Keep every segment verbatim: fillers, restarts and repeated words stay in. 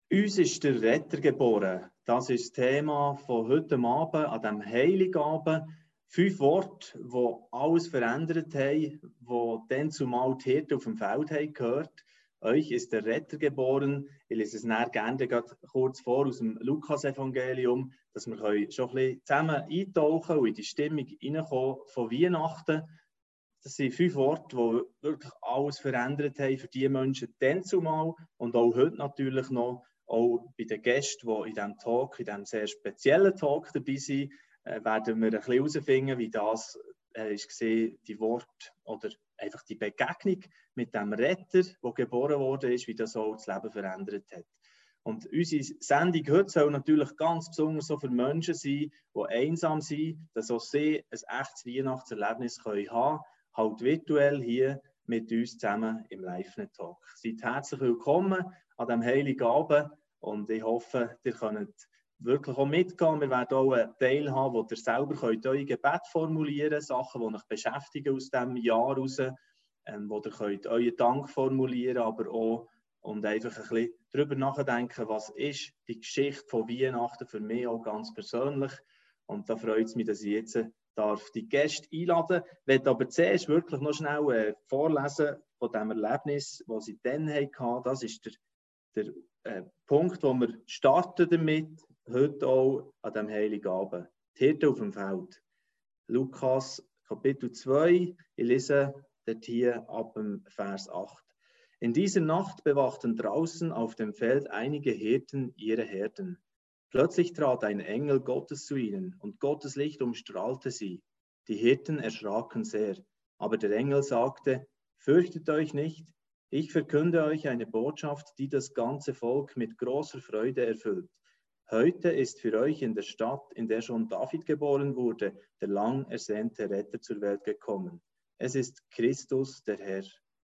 Uns ist der Retter geboren. Das ist das Thema von heute Abend, an diesem Heiligabend. Fünf Worte, die alles verändert haben, die dann zumal die Hirten auf dem Feld haben gehört. Euch ist der Retter geboren. Ich lese es nachher gerne kurz vor aus dem Lukas-Evangelium, dass wir schon ein bisschen zusammen eintauchen und in die Stimmung hineinkommen von Weihnachten. Das sind fünf Worte, die wirklich alles verändert haben für die Menschen dann zumal und auch heute natürlich noch. Auch bei den Gästen, die in diesem Talk, in diesem sehr speziellen Talk dabei sind, äh, werden wir ein bisschen herausfinden, wie das äh, ist gesehen, die Worte oder einfach die Begegnung mit dem Retter, der geboren wurde, ist, wie das auch das Leben verändert hat. Und unsere Sendung heute soll natürlich ganz besonders so für Menschen sein, die einsam sind, dass auch sie ein echtes Weihnachtserlebnis haben können, halt virtuell hier mit uns zusammen im Live-Talk. Seid herzlich willkommen an diesem Heiligabend und ich hoffe, ihr könnt wirklich auch mitgehen. Wir werden auch einen Teil haben, wo ihr selber könnt euer Gebet formulieren könnt, Sachen, die euch beschäftigen aus diesem Jahr heraus, ähm, wo ihr könnt euren Dank formulieren, aber auch und einfach ein bisschen darüber nachdenken, was ist die Geschichte von Weihnachten für mich auch ganz persönlich. Und da freut es mich, dass ich jetzt darf die Gäste einladen. Ich werde aber zuerst wirklich noch schnell äh, vorlesen von dem Erlebnis, das sie dann hatten. Das ist der, der äh, Punkt, wo wir starten damit, heute auch an diesem Heiligabend. Die Hirten auf dem Feld. Lukas Kapitel zwei, ich lese dort hier ab dem Vers acht. In dieser Nacht bewachten draußen auf dem Feld einige Hirten ihre Herden. Plötzlich trat ein Engel Gottes zu ihnen, und Gottes Licht umstrahlte sie. Die Hirten erschraken sehr, aber der Engel sagte, fürchtet euch nicht, ich verkünde euch eine Botschaft, die das ganze Volk mit großer Freude erfüllt. Heute ist für euch in der Stadt, in der schon David geboren wurde, der lang ersehnte Retter zur Welt gekommen. Es ist Christus, der Herr.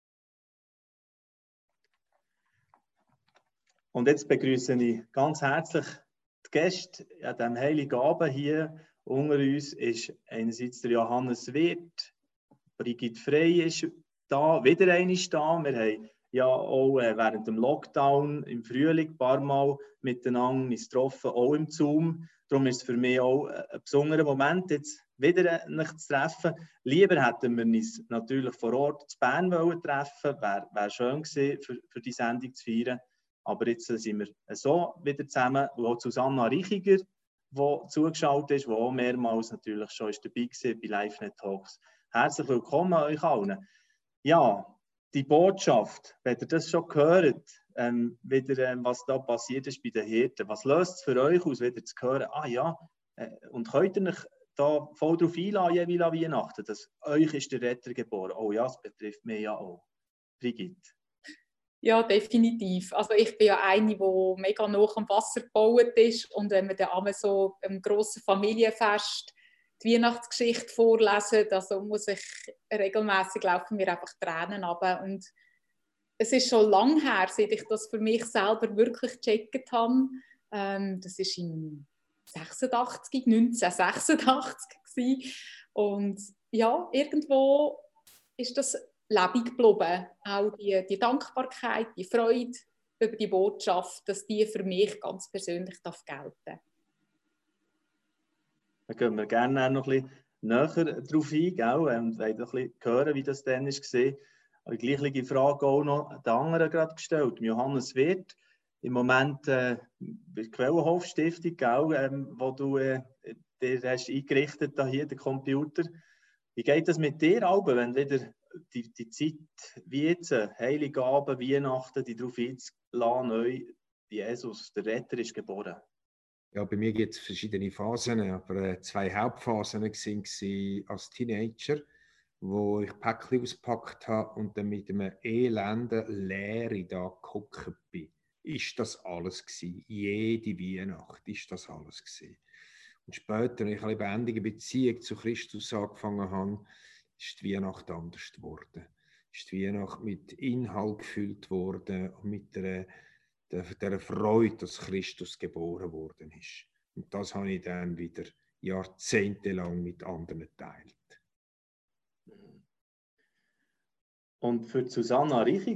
Und jetzt begrüße ich ganz herzlich die Gäste an diesem Heiligabend hier. Unter uns ist einerseits der Johannes Wirth, Brigitte Frey ist da, wieder eine ist da. Wir haben ja auch während dem Lockdown im Frühling ein paar Mal miteinander uns getroffen, auch im Zoom. Darum ist es für mich auch ein besonderer Moment, jetzt wieder nicht zu treffen. Lieber hätten wir uns natürlich vor Ort zu Bern wollen treffen, wäre wär schön gewesen, für, für die Sendung zu feiern. Aber jetzt sind wir so wieder zusammen, und auch Susanna Richiger, die zugeschaut ist, die auch mehrmals natürlich schon ist dabei war bei LiveNet-Talks. Herzlich willkommen euch allen. Ja, die Botschaft, wenn ihr das schon gehört, ähm, wieder, ähm, was da passiert ist bei den Hirten, was löst es für euch aus, wieder zu hören, ah ja, äh, und könnt ihr euch da voll darauf einladen, jeweils an Weihnachten, dass euch ist der Retter geboren. Oh ja, das betrifft mich ja auch. Brigitte. Ja, definitiv. Also ich bin ja eine, die mega nah am Wasser gebaut ist und wenn wir dann einmal so einem grossen Familienfest die Weihnachtsgeschichte vorlesen, also muss ich regelmäßig laufen mir einfach Tränen runter. Und es ist schon lange her, seit ich das für mich selber wirklich gecheckt habe. Ähm, das war in sechsundachtzig, neunzehnhundertsechsundachtzig gewesen. Und ja, irgendwo ist das lebendig geblieben. Auch die, die Dankbarkeit, die Freude über die Botschaft, dass die für mich ganz persönlich darf gelten. Da gehen wir gerne noch ein bisschen näher darauf ein, gell? Und wollen ein bisschen hören, wie das dann war. Ich habe die gleiche Frage auch noch den anderen gerade gestellt, Johannes Wirth. Im Moment äh, bei der Quellenhof-Stiftung, gell, ähm, wo du äh, dir hast eingerichtet hast, hier den Computer. Wie geht das mit dir, Albe, wenn wieder die, die Zeit wie jetzt, Heiligabend, Weihnachten, die darauf einzulassen, neu, Jesus, der Retter, ist geboren? Ja, bei mir gibt es verschiedene Phasen, aber äh, zwei Hauptphasen waren als Teenager, wo ich Päckchen ausgepackt habe und dann mit einem elenden Leere da gehockt bin. Ist das alles gewesen? Jede Weihnacht ist das alles gewesen. Und später, als ich eine lebendige Beziehung zu Christus angefangen habe, ist die Weihnacht anders geworden. Ist die Weihnacht mit Inhalt gefüllt worden und mit der, der, der Freude, dass Christus geboren worden ist. Und das habe ich dann wieder jahrzehntelang mit anderen geteilt. Und für Susanna Richiger,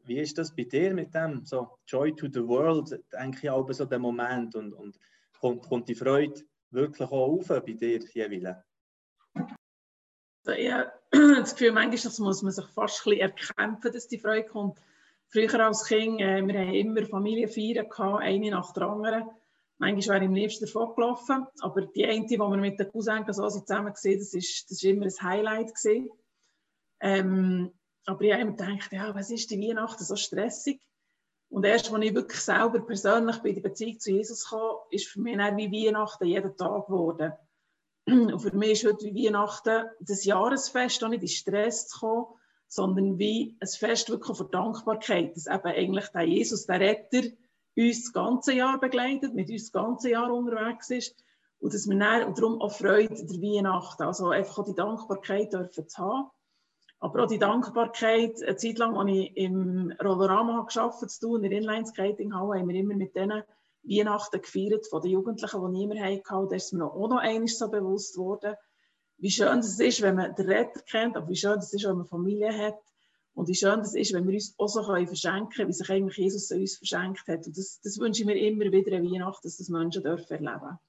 wie ist das bei dir mit dem? So, Joy to the World, denke ich auch so den Moment und, und kommt, kommt die Freude wirklich auch auf bei dir jeweils? Also ich habe das Gefühl, manchmal das muss man sich fast ein bisschen erkämpfen, dass die Freude kommt. Früher als Kind, äh, wir haben immer Familienfeiern gehabt, eine nach der anderen. Manchmal wäre ich am liebsten davon gelaufen, aber die eine, die wir mit den Cousins so zusammen gesehen, das ist, das ist immer ein Highlight gewesen. Ähm, aber ich habe immer gedacht, ja, was ist die Weihnachten so stressig? Und erst, als ich wirklich selber persönlich bei der Beziehung zu Jesus kam, ist für mich dann wie Weihnachten jeden Tag geworden. Und für mich ist heute wie Weihnachten das Jahresfest, auch nicht in Stress zu kommen, sondern wie ein Fest wirklich von Dankbarkeit, dass eben eigentlich der Jesus, der Retter, uns das ganze Jahr begleitet, mit uns das ganze Jahr unterwegs ist und dass wir dann, und darum auch Freude der Weihnachten, also einfach auch die Dankbarkeit dürfen zu haben. Aber auch die Dankbarkeit, eine Zeit lang, als ich im Rollorama gearbeitet habe, in der Inline-Skating-Halle, haben wir immer mit denen Weihnachten gefeiert, von den Jugendlichen, die niemand hatten. Da ist mir auch noch einmal so bewusst geworden, wie schön es ist, wenn man den Retter kennt, aber wie schön es ist, wenn man Familie hat. Und wie schön es ist, wenn wir uns auch so verschenken können, wie sich eigentlich Jesus uns verschenkt hat. Und das, das wünsche ich mir immer wieder an Weihnachten, dass das Menschen dürfen erleben.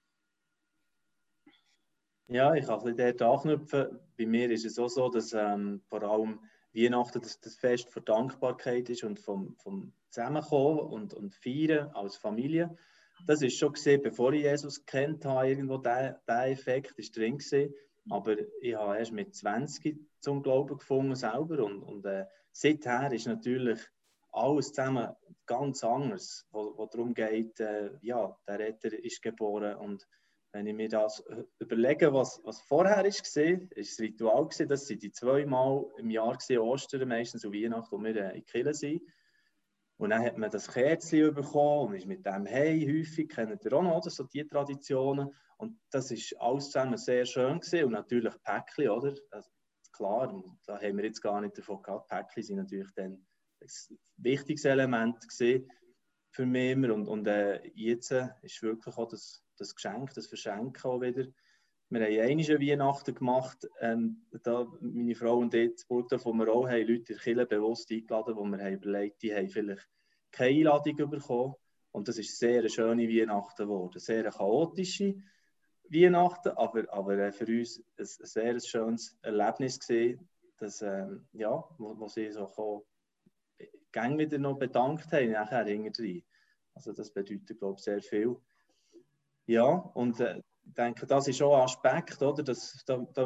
Ja, ich kann ein bisschen dort anknüpfen. Bei mir ist es auch so, dass ähm, vor allem Weihnachten das, das Fest für Dankbarkeit ist und vom, vom Zusammenkommen und, und Feiern als Familie. Das ist schon gesehen, bevor ich Jesus kennt habe, irgendwo der, der Effekt ist drin gewesen. Aber ich habe erst mit zwanzig zum Glauben gefunden selber und, und äh, seither ist natürlich alles zusammen ganz anders, wo, wo darum geht, äh, ja, der Retter ist geboren und wenn ich mir das überlege, was, was vorher ist gesehen, ist das Ritual gesehen, das sind die zweimal im Jahr gesehen, Ostern meistens und Weihnachten, wo wir äh, in die Kirche sind. Und dann hat man das Kerzchen bekommen und ist mit dem hey häufig, kennt ihr auch noch, oder? So die Traditionen. Und das ist alles zusammen sehr schön gewesen. Und natürlich Päckchen, oder? Also, klar, da haben wir jetzt gar nicht davon gehabt. Päckchen sind natürlich dann ein wichtiges Element gewesen für mich immer. Und, und äh, jetzt äh, ist wirklich auch das, das Geschenk, das Verschenken auch wieder. Wir haben einige Weihnachten gemacht, ähm, da meine Frau und ich, das Burgdorf, wo wir auch haben, Leute in der Kirche bewusst eingeladen, wo wir haben überlegt, die haben vielleicht keine Einladung bekommen. Und das ist sehr eine schöne Weihnachten geworden. Sehr eine chaotische Weihnachten, aber, aber für uns ein, ein sehr schönes Erlebnis gewesen, dass, ähm, ja, wo, wo sie so gang wieder noch bedankt haben, nachher hinterher. Also das bedeutet, glaube ich, sehr viel. Ja, und äh, ich denke, das ist auch ein Aspekt, oder? Das, da, da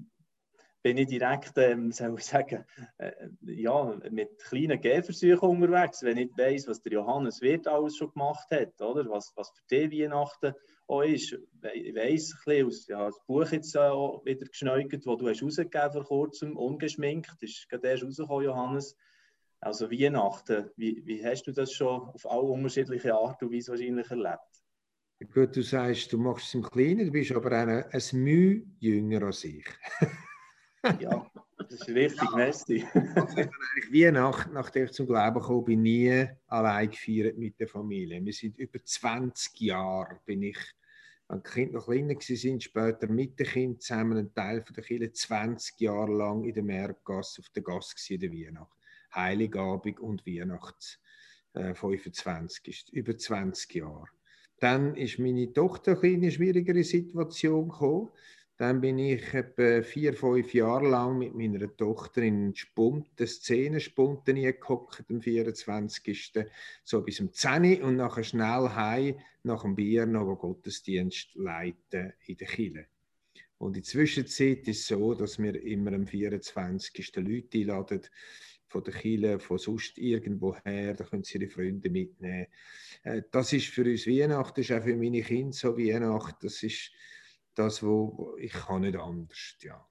bin ich direkt, ähm, soll ich sagen, äh, ja, mit kleinen Gehversuchen unterwegs, wenn ich weiss, was der Johannes Wirth alles schon gemacht hat, oder? Was, was für die Weihnachten auch ist. Ich weiss ein bisschen, aus, ja, das Buch jetzt äh, auch wieder geschneugt, das du hast rausgegeben vor kurzem, ungeschminkt, das ist gerade erst rausgekommen, Johannes. Also Weihnachten, wie, wie hast du das schon auf alle unterschiedliche Art und Weise wahrscheinlich erlebt? Gut, du sagst, du machst es im Kleinen, du bist aber eine, ein Mühe jünger als ich. Ja, das ist richtig, merci. Also ich habe eigentlich Weihnachten, nachdem ich zum Glauben kam, bin nie allein gefeiert mit der Familie. Wir sind über zwanzig Jahre, bin ich, wenn die Kinder noch kleiner waren, später mit den Kindern zusammen, ein Teil von der Kirche, zwanzig Jahre lang in der Märkgasse auf der Gasse in der Weihnacht. Heiligabend und Weihnachts äh, fünfundzwanzig ist über zwanzig Jahre. Dann ist meine Tochter in eine schwierigere Situation gekommen. Dann bin ich etwa vier, fünf Jahre lang mit meiner Tochter in Spund, der Szenenspunten gehockt, am vierundzwanzigsten so bis um zehn Uhr und nachher schnell heim, nach dem Bier noch Gottesdienst leiten in der Kirche. Und in der Zwischenzeit ist es so, dass wir immer am vierundzwanzigsten Leute einladen, von der Kirche, von sonst irgendwoher, da können sie ihre Freunde mitnehmen. Das ist für uns Weihnachten, das ist auch für meine Kinder so Weihnachten, das ist das, wo ich kann nicht anders, ja.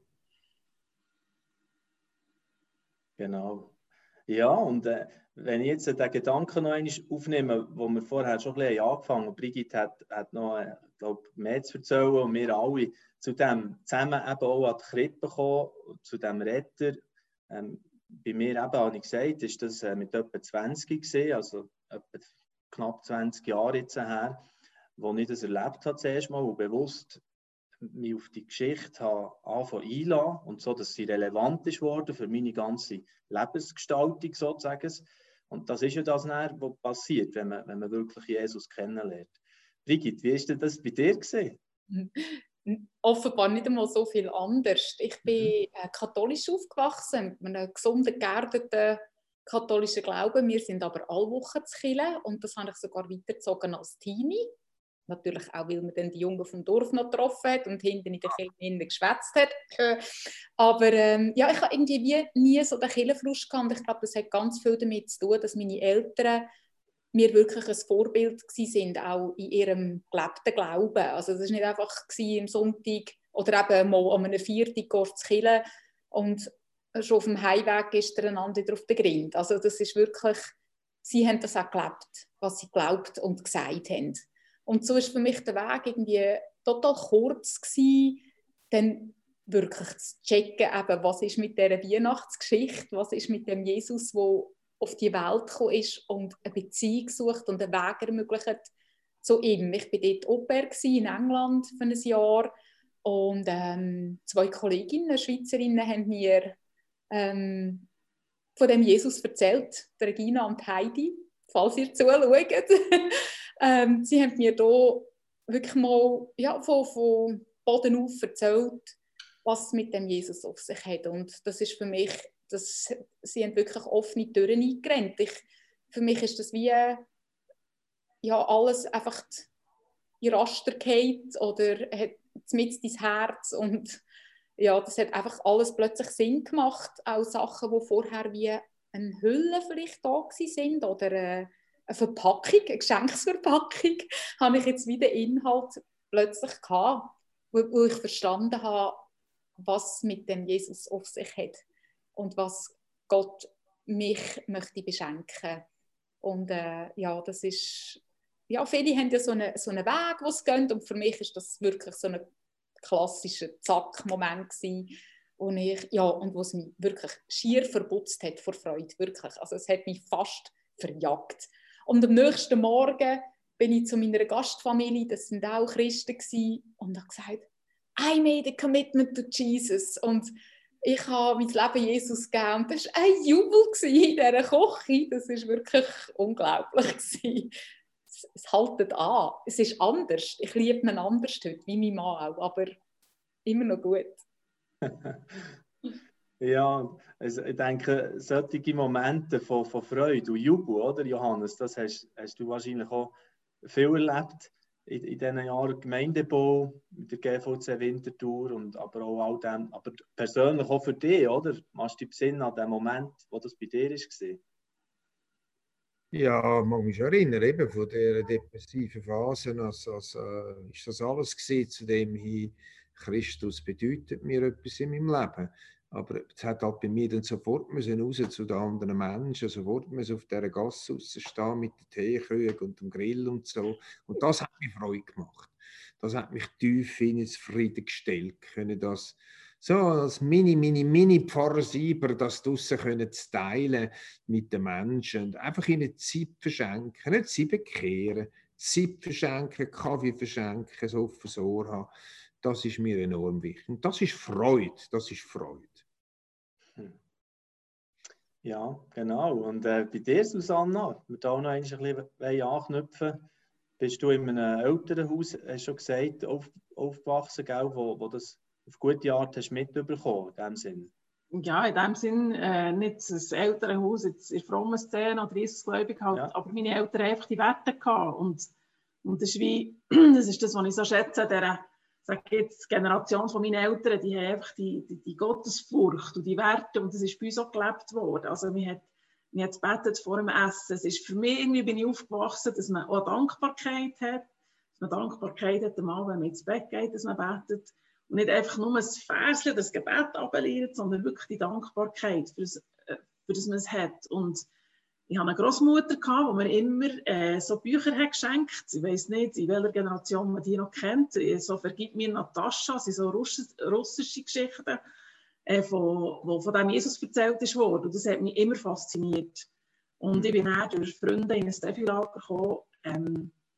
Genau. Ja, und äh, wenn ich jetzt äh, den Gedanken noch einmal aufnehme, wo wir vorher schon ein bisschen angefangen haben, Brigitte hat, hat noch äh, glaub, mehr zu erzählen und wir alle zu dem zusammen eben auch an die Krippe kommen, zu dem Retter. Ähm, bei mir eben, habe ich gesagt, ist das äh, mit etwa zwanzig gesehen, also etwa knapp zwanzig Jahre jetzt her, wo ich das erlebt habe zuerst mal und bewusst mich auf die Geschichte habe angefangen einlassen und so, dass sie relevant ist worden für meine ganze Lebensgestaltung sozusagen. Und das ist ja das, was passiert, wenn man, wenn man wirklich Jesus kennenlernt. Brigitte, wie ist denn das bei dir gesehen? Offenbar nicht einmal so viel anders. Ich bin mhm. katholisch aufgewachsen, mit einem gesunden, geerdeten katholischen Glauben. Wir sind aber alle Wochen zu Kirche und das habe ich sogar weitergezogen als Teenie. Natürlich auch, weil man dann die Jungen vom Dorf noch getroffen hat und hinten in der Kirche geschwätzt hat. Aber ähm, ja, ich habe irgendwie wie nie so den Kirchenfluss gehabt. Ich glaube, das hat ganz viel damit zu tun, dass meine Eltern mir wirklich ein Vorbild waren, auch in ihrem gelebten Glauben. Also das war nicht einfach am Sonntag oder eben mal an einem Viertag zur Kirche und schon auf dem Heimweg ist der einander wieder auf den Grind. Also das ist wirklich, sie haben das auch gelebt, was sie geglaubt und gesagt haben. Und so war für mich der Weg irgendwie total kurz gewesen, dann wirklich zu checken, eben, was ist mit dieser Weihnachtsgeschichte, was ist mit dem Jesus, der auf die Welt gekommen ist und eine Beziehung sucht und einen Weg ermöglicht zu ihm. Ich war dort Au-pair in England für ein Jahr und ähm, zwei Kolleginnen, Schweizerinnen, haben mir ähm, von dem Jesus erzählt, Regina und Heidi, falls ihr zuschaut. ähm, sie haben mir hier wirklich mal ja, von, von Boden auf erzählt, was es mit dem Jesus auf sich hat. Und das ist für mich, das, sie haben wirklich offene Türen eingerannt. Ich, für mich ist das wie ja, alles einfach in Raster gefallen oder hat mit dein Herz und ja, das hat einfach alles plötzlich Sinn gemacht. Auch Sachen, die vorher wie eine Hülle vielleicht da sind oder eine Verpackung, eine Geschenksverpackung, habe ich jetzt wieder Inhalt plötzlich gehabt, wo, wo ich verstanden habe, was mit dem Jesus auf sich hat und was Gott mich möchte beschenken. Und äh, ja, das ist, ja, viele haben ja so einen, so einen Weg, wo es geht, und für mich ist das wirklich so ein klassischer Zack-Moment gewesen, wo ich, ja, und wo es mich wirklich schier verputzt hat vor Freude, wirklich. Also es hat mich fast verjagt. Und am nächsten Morgen bin ich zu meiner Gastfamilie, das sind auch Christen gewesen, und habe gesagt, I made a commitment to Jesus. Und ich habe mein Leben Jesus gegeben. Und das war ein Jubel in dieser Küche. Das war wirklich unglaublich. Es, es haltet an. Es ist anders. Ich liebe ihn anders heute, wie mein Mann auch. Aber immer noch gut. Ja, also ich denke, solche Momente von, von Freude und Jubel, oder Johannes, das hast, hast du wahrscheinlich auch viel erlebt in, in diesen Jahren Gemeindebau, mit der G V C Winterthur und aber auch all dem, aber persönlich auch für dich, oder? Machst du dich besinnen an den Moment, wo das bei dir war? Ja, ich mag mich schon erinnern, eben von der depressiven Phase, also, also, äh, ist das alles gewesen, zu dem hin, Christus bedeutet mir etwas in meinem Leben. Aber es hat halt bei mir dann sofort müssen raus zu den anderen Menschen, sofort müssen auf dieser Gasse rausstehen mit den Teekrügen und dem Grill und so. Und das hat mich Freude gemacht. Das hat mich tief in Frieden gestellt, können das so als mini, mini, mini Pfarrersieber das draussen können zu teilen mit den Menschen und einfach ihnen Zeit verschenken, nicht sie bekehren, Zeit verschenken, Kaffee verschenken, so auf das Ohr haben. Das ist mir enorm wichtig. Und das ist Freude, das ist Freude. Ja, genau. Und äh, bei dir, Susanna, wir da noch ein bisschen anknüpfen. Bist du in einem Elternhaus, hast du schon gesagt, auf, aufgewachsen, gell, wo, wo das auf gute Art hast mitbekommen, in dem Sinn? Ja, in dem Sinn äh, nicht ein Elternhaus jetzt in frommen Szene oder Jesus-gläubig halt, ja. Aber meine Eltern haben einfach die Werte gehabt. Und, und das ist wie, das ist das, was ich so schätze, der, sag jetzt, Generation von meinen Eltern, die haben einfach die, die, die Gottesfurcht und die Werte, und das ist bei uns auch gelebt worden. Also man hat, man hat gebetet vor dem Essen. Es ist für mich, irgendwie bin ich aufgewachsen, dass man auch Dankbarkeit hat, dass man Dankbarkeit hat, einmal, wenn man ins Bett geht, dass man betet. Und nicht einfach nur das Verschen, das Gebet abeliert, sondern wirklich die Dankbarkeit, für das, für das man es hat. Und ich hatte eine Großmutter, die mir immer äh, so Bücher hat geschenkt. Ich weiss nicht, in welcher Generation man die noch kennt. So «Vergib mir Natascha», das sind so russische Geschichten, äh, von, wo von dem Jesus erzählt ist worden. Und das hat mich immer fasziniert. Und ich bin dann durch Freunde in ein Steffi-Lager gekommen, ähm,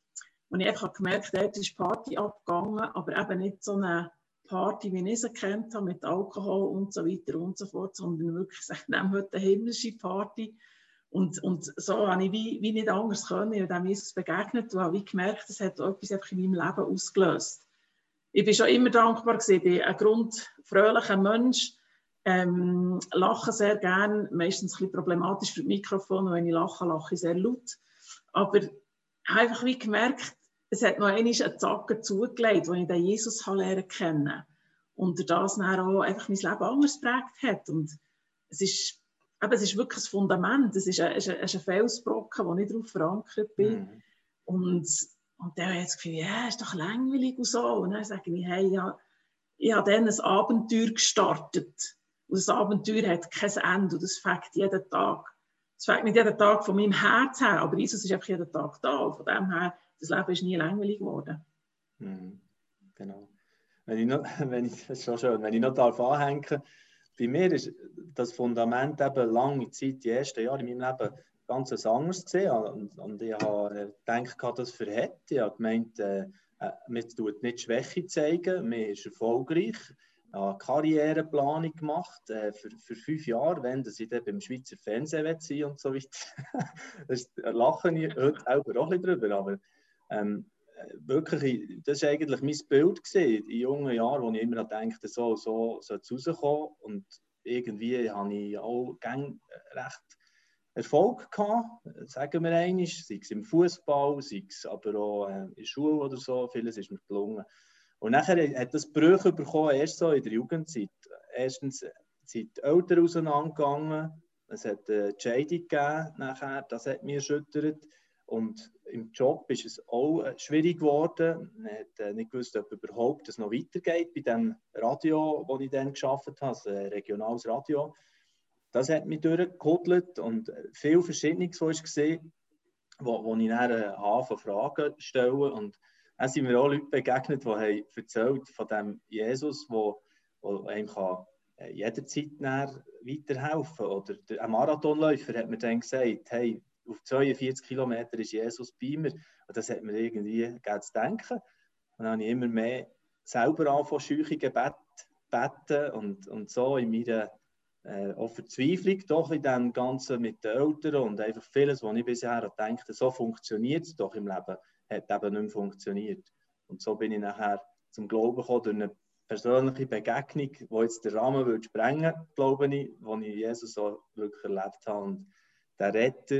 Und ich einfach gemerkt habe, dort ist Party abgegangen, aber eben nicht so eine Party, wie ich sie kennt habe, mit Alkohol und so weiter und so fort, sondern wirklich, ich nehme heute eine himmlische Party. Und, und so habe ich wie, wie nicht anders können, ich habe Jesus begegnet und habe gemerkt, das hat etwas einfach in meinem Leben ausgelöst. Ich bin schon immer dankbar gewesen, ich bin ein grundfröhlicher Mensch, ähm, lache sehr gern, meistens ein bisschen problematisch für das Mikrofon, und wenn ich lache, lache ich sehr laut. Aber ich habe einfach wie gemerkt, es hat noch einmal einen Zacken zugelegt, als ich den Jesus lernen kennen. Und das dann auch einfach mein Leben anders geprägt hat. Und es ist, eben, es ist wirklich ein Fundament, es ist ein, es ist ein, es ist ein Felsbrocken, wo ich darauf verankert bin. Mhm. Und, und dann habe ich das Gefühl, ja, ist doch langweilig und so. Und dann sage ich, hey, ja, ich habe dann ein Abenteuer gestartet. Und das Abenteuer hat kein Ende und das fängt jeden Tag. Es fängt nicht jeden Tag von meinem Herz her, aber Jesus ist einfach jeden Tag da. Und von dem her, das Leben ist nie langweilig geworden. Mhm. Genau. Wenn ich noch, wenn ich, das ist schon schön, wenn ich noch darauf anhänge, bei mir ist das Fundament eben lange Zeit, die ersten Jahre in meinem Leben, ganz anders gesehen. Und, und ich habe gedacht, das verhält. Ich habe gemeint, äh, man tut nicht Schwäche zeigen, man ist erfolgreich. Ich habe eine Karriereplanung gemacht äh, für, für fünf Jahre, wenn dass ich dann beim Schweizer Fernsehen sein und so weiter. Das lache ich heute auch ein bisschen drüber, aber ähm, wirklich, das war eigentlich mein Bild gewesen, in jungen Jahren, wo ich immer dachte, so, so soll es rauskommen. Und irgendwie habe ich auch recht Erfolg gehabt, sagen wir einmal, sei es im Fußball, sei es aber auch in der Schule oder so, vieles ist mir gelungen. Und nachher hat das Brüche bekommen, erst so in der Jugendzeit. Erstens sind die Eltern auseinandergegangen, es hat eine Scheidung gegeben nachher, das hat mich erschüttert. Und im Job ist es auch schwierig geworden. Man hat nicht gewusst, ob überhaupt es noch weitergeht bei dem Radio, das ich dann gearbeitet habe, also ein regionales Radio. Das hat mich durchgekuddelt und viel Verschiedenes, was ich gesehen wo, wo ich dann anfange Fragen stelle. Und dann sind mir auch Leute begegnet, die haben erzählt von dem Jesus, der einem kann jederzeit weiterhelfen kann. Oder ein Marathonläufer hat mir dann gesagt, hey, auf zweiundvierzig Kilometer ist Jesus bei mir. Und das hat mir irgendwie zu denken. Und dann habe ich immer mehr selber angefangen, scheuche Gebet beten und, und so in meiner äh, auch Verzweiflung doch in dem Ganzen mit den Eltern und einfach vieles, was ich bisher dachte, so funktioniert es doch im Leben, hat eben nicht mehr funktioniert. Und so bin ich nachher zum Glauben gekommen, durch eine persönliche Begegnung, die jetzt den Rahmen würde sprengen, glaube ich, wo ich Jesus so wirklich erlebt habe. Und der Retter,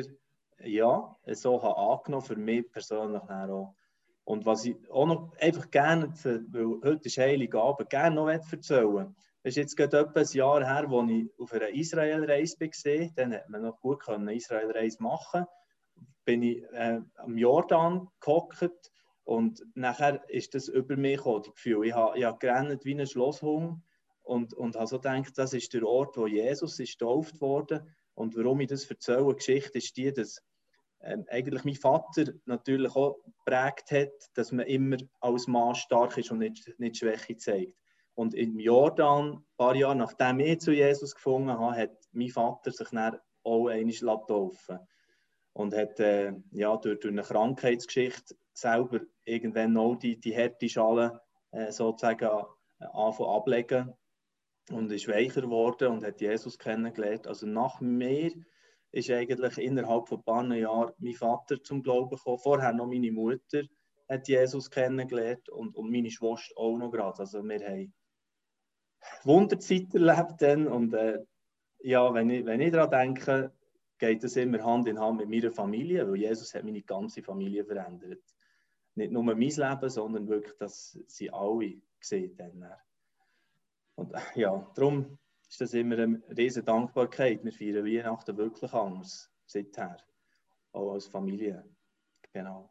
ja, so habe angenommen, für mich persönlich auch. Und was ich auch noch einfach gerne, weil heute ist Heiligabend, gerne noch erzählen will, das ist jetzt gerade etwa ein Jahr her, als ich auf einer Israel-Reise war. Dann konnte man noch gut eine Israel-Reise machen. Bin ich äh, am Jordan gehockt und nachher ist das über mich gekommen, das Gefühl. Ich habe, ich habe gerannt wie ein Schlosshund und, und habe so gedacht, das ist der Ort, wo Jesus ist getauft wurde. Und warum ich das erzähle, die Geschichte ist die, dass ähm, eigentlich mein Vater natürlich auch geprägt hat, dass man immer als Mann stark ist und nicht, nicht Schwäche zeigt. Und im Jordan, ein paar Jahre nachdem ich zu Jesus gefunden habe, hat mein Vater sich dann auch einmal taufen und hat äh, ja, durch, durch eine Krankheitsgeschichte selber irgendwann auch die, die harte Schale äh, sozusagen äh, anfangen ablegen und ist weicher geworden und hat Jesus kennengelernt. Also nach mir ist eigentlich innerhalb von ein paar Jahren mein Vater zum Glauben gekommen. Vorher noch meine Mutter hat Jesus kennengelernt und, und meine Schwester auch noch gerade. Also wir haben Wunderzeit erlebt dann und äh, ja, wenn ich, wenn ich daran denke, geht das immer Hand in Hand mit meiner Familie, weil Jesus hat meine ganze Familie verändert. Nicht nur mein Leben, sondern wirklich, dass sie alle sehen dann. Und ja, darum ist das immer eine riesige Dankbarkeit. Wir feiern Weihnachten wirklich anders seither, auch als Familie. Genau.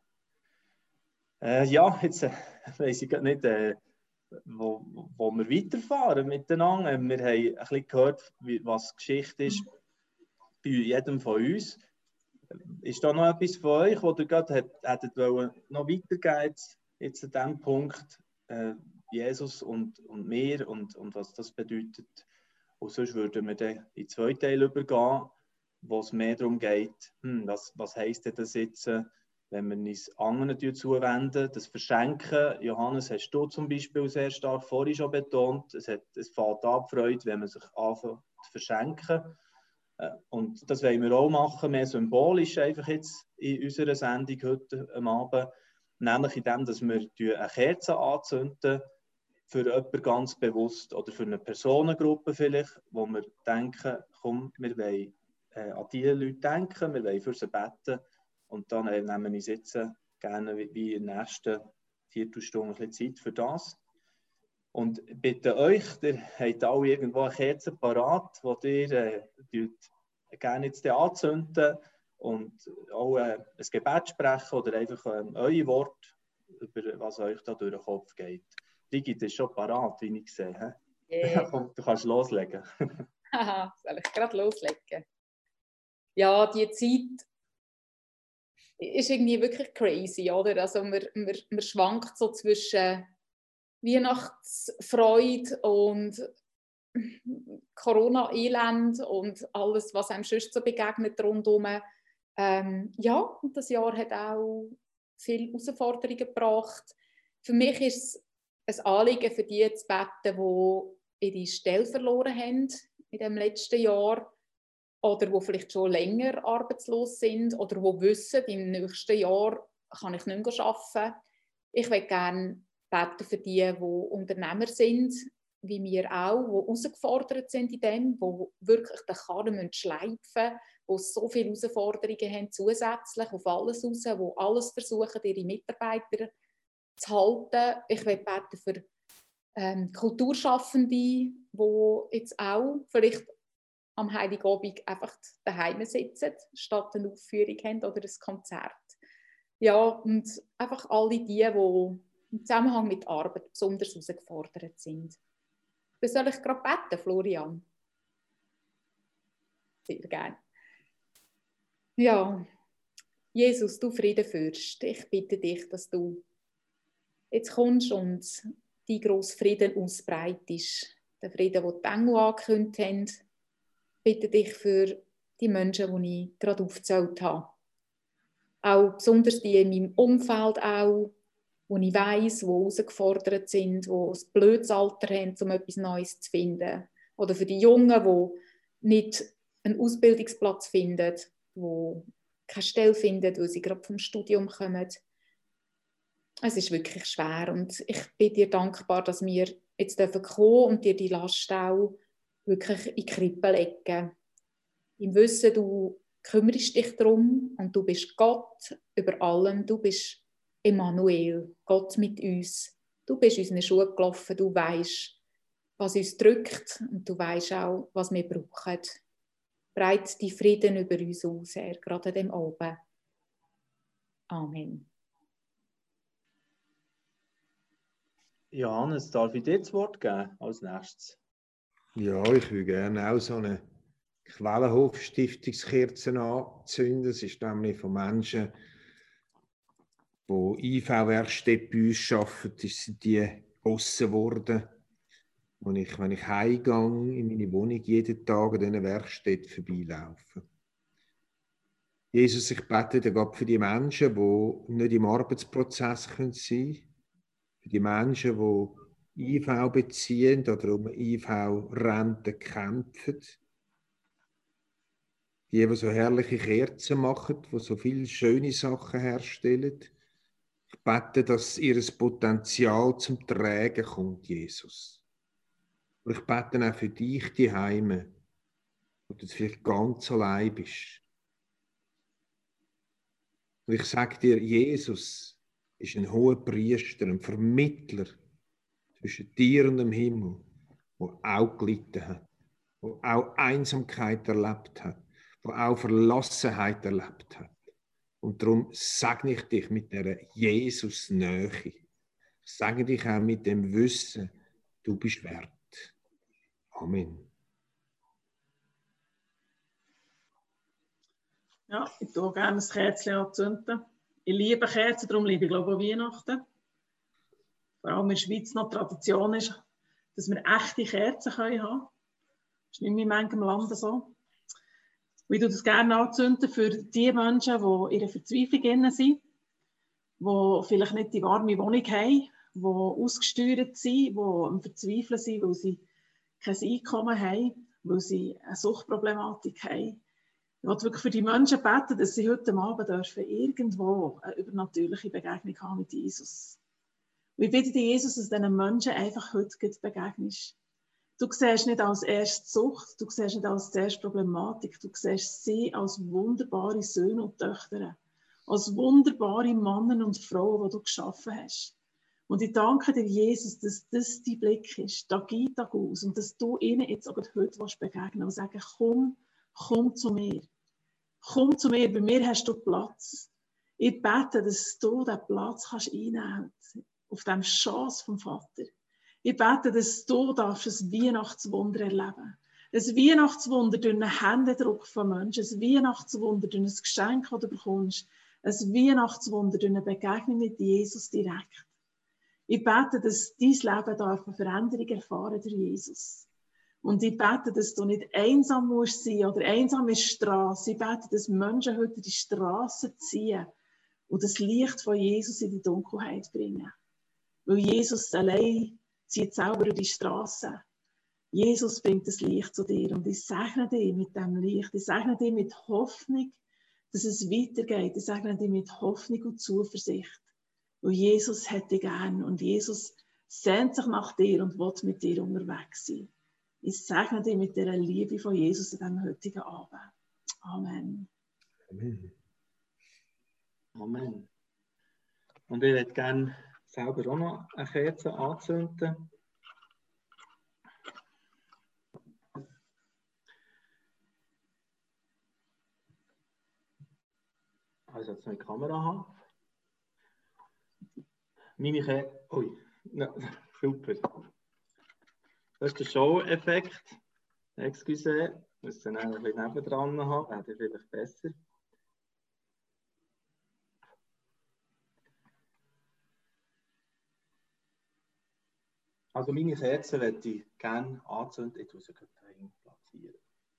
Äh, ja, jetzt äh, weiss ich nicht, äh, Wo, wo wir weiterfahren miteinander. Wir haben ein bisschen gehört, wie, was die Geschichte ist bei jedem von uns. Ist da noch etwas von euch, wo ihr gerade hättet wollen, noch weitergehen, jetzt an diesem Punkt, äh, Jesus und, und mir und, und was das bedeutet? Und sonst würden wir dann in den zweiten Teil übergehen, wo es mehr darum geht, hm, was, was heisst denn das jetzt wenn wir uns anderen zuwenden. Das Verschenken, Johannes, hast du zum Beispiel sehr stark vorhin schon betont, es, hat, es fällt an Freude, wenn man sich anfängt zu verschenken. Und das wollen wir auch machen, mehr symbolisch einfach jetzt in unserer Sendung heute am Abend, nämlich indem, dass wir eine Kerze anzünden für jemanden ganz bewusst oder für eine Personengruppe vielleicht, wo wir denken, komm, wir wollen äh, an diese Leute denken, wir wollen für sie beten und dann äh, nehmen wir uns jetzt gerne wie, wie in der nächsten Viertelstunde ein bisschen Zeit für das. Und bitte euch, ihr habt alle irgendwo eine Kerze parat, die ihr äh, gerne jetzt anzünden und auch äh, ein Gebet sprechen oder einfach äh, eure Worte, über was euch da durch den Kopf geht. Brigitte ist schon parat, wie ich sehe. Yeah. Komm, du kannst loslegen. Haha, soll ich gerade loslegen? Ja, die Zeit ist irgendwie wirklich crazy, oder? Also man, man, man schwankt so zwischen Weihnachtsfreude und Corona-Elend und alles, was einem sonst so begegnet rundherum. Ähm, ja, und das Jahr hat auch viele Herausforderungen gebracht. Für mich ist es ein Anliegen, für die zu beten, die ihre Stelle verloren haben in dem letzten Jahr oder die vielleicht schon länger arbeitslos sind oder die wissen, im nächsten Jahr kann ich nicht mehr arbeiten. Ich möchte gerne beten für die, die Unternehmer sind, wie wir auch, die herausgefordert sind in dem, die wirklich den Karren schleifen müssen, die so viele Herausforderungen haben zusätzlich auf alles raus, die alles versuchen, ihre Mitarbeiter zu halten. Ich möchte beten für ähm, Kulturschaffende, die jetzt auch vielleicht am Heiligabend einfach daheim sitzen, statt eine Aufführung haben oder ein Konzert. Ja, und einfach alle die, die im Zusammenhang mit Arbeit besonders herausgefordert sind. Was soll ich gerade beten, Florian? Sehr gerne. Ja, Jesus, du Friedenfürst, ich bitte dich, dass du jetzt kommst und deinen grossen Frieden ausbreitest. Den Frieden, den die Engel angekündigt haben. Ich bitte dich für die Menschen, die ich gerade aufgezählt habe. Auch besonders die in meinem Umfeld, auch, wo ich weiss, die herausgefordert sind, die ein blödes Alter haben, um etwas Neues zu finden. Oder für die Jungen, die nicht einen Ausbildungsplatz finden, die keine Stelle finden, weil sie gerade vom Studium kommen. Es ist wirklich schwer und ich bin dir dankbar, dass wir jetzt kommen dürfen und dir die Last auch wirklich in die Krippe legen. Im Wissen, du kümmerst dich darum und du bist Gott über allem. Du bist Emmanuel, Gott mit uns. Du bist unsere Schuhe gelaufen, du weisst, was uns drückt und du weisst auch, was wir brauchen. Breit die Frieden über uns aus, Herr, gerade an dem Abend. Amen. Johannes, darf ich dir das Wort geben als nächstes? Ja, ich würde gerne auch so eine Quellenhof-Stiftungskerze anzünden. Das ist nämlich von Menschen, die I V-Werkstätte bei uns arbeiten, sind die gegossen worden. Und ich, wenn ich heimgehe in meine Wohnung, jeden Tag an diesen Werkstätten vorbeilaufe. Jesus, ich bete dir Gott für die Menschen, die nicht im Arbeitsprozess sein können. Für die Menschen, die I V beziehen oder um I V-Rente kämpfen. Die, die so herrliche Kerzen machen, die so viele schöne Sachen herstellen. Ich bete, dass ihr Potenzial zum Tragen kommt, Jesus. Und ich bete auch für dich, die Heime, wo du vielleicht ganz allein bist. Und ich sage dir, Jesus ist ein hoher Priester, ein Vermittler zwischen dir und dem Himmel, der auch gelitten hat, der auch Einsamkeit erlebt hat, der auch Verlassenheit erlebt hat. Und darum segne ich dich mit dieser Jesus-Nähe. Ich segne dich auch mit dem Wissen, du bist wert. Amen. Ja, ich tue gerne ein Kerzchen anzünden. Ich liebe Kerzen, darum liebe ich glaube ich Weihnachten. Vor allem in der Schweiz noch Tradition ist, dass wir echte Kerzen haben können. Das ist nicht in manchem Land so. Ich tue das gerne anzünden für die Menschen, die in einer Verzweiflung sind. die vielleicht nicht die warme Wohnung haben, die ausgesteuert sind, die am Verzweifeln sind, weil sie kein Einkommen haben, weil sie eine Suchtproblematik haben. Ich will wirklich für die Menschen beten, dass sie heute Abend dürfen irgendwo eine übernatürliche Begegnung haben mit Jesus. Und ich bitte dich, Jesus, dass diesen Menschen einfach heute begegnest. Du siehst nicht als erste Sucht, du siehst nicht als erste Problematik, du siehst sie als wunderbare Söhne und Töchter, als wunderbare Männer und Frauen, die du geschaffen hast. Und ich danke dir, Jesus, dass das dein Blick ist, Tag ein, Tag aus, und dass du ihnen jetzt auch heute begegnen und sagen, komm, komm zu mir. Komm zu mir, bei mir hast du Platz. Ich bete, dass du diesen Platz kannst einnehmen kannst, auf dem Schoss vom Vater. Ich bete, dass du darfst ein Weihnachtswunder erleben darfst. Ein Weihnachtswunder durch einen Händedruck von Menschen, ein Weihnachtswunder durch ein Geschenk, das du bekommst, ein Weihnachtswunder durch eine Begegnung mit Jesus direkt. Ich bete, dass dein Leben darf eine Veränderung erfahren durch Jesus. Und ich bete, dass du nicht einsam musst sein oder einsam in der Straße. Ich bete, dass Menschen heute die Straße ziehen und das Licht von Jesus in die Dunkelheit bringen. Weil Jesus allein zieht selber durch die Straße. Jesus bringt das Licht zu dir. Und ich segne dich mit dem Licht. Ich segne dich mit Hoffnung, dass es weitergeht. Ich segne dich mit Hoffnung und Zuversicht. Weil Jesus hat dich gern und Jesus sehnt sich nach dir und will mit dir unterwegs sein. Ich segne dich mit der Liebe von Jesus an diesem heutigen Abend. Amen. Amen. Amen. Und ich würde gerne selber auch noch eine Kerze anzünden. Also jetzt eine Kamera haben. Meine Kerze. Ui, ja, super. Das ist der Show-Effekt. Excuse. Ich muss den ein bisschen nebendran haben, wäre vielleicht besser. Also meine Kerzen möchte ich gerne anzünden. Ich tue sie gerade dahin platzieren.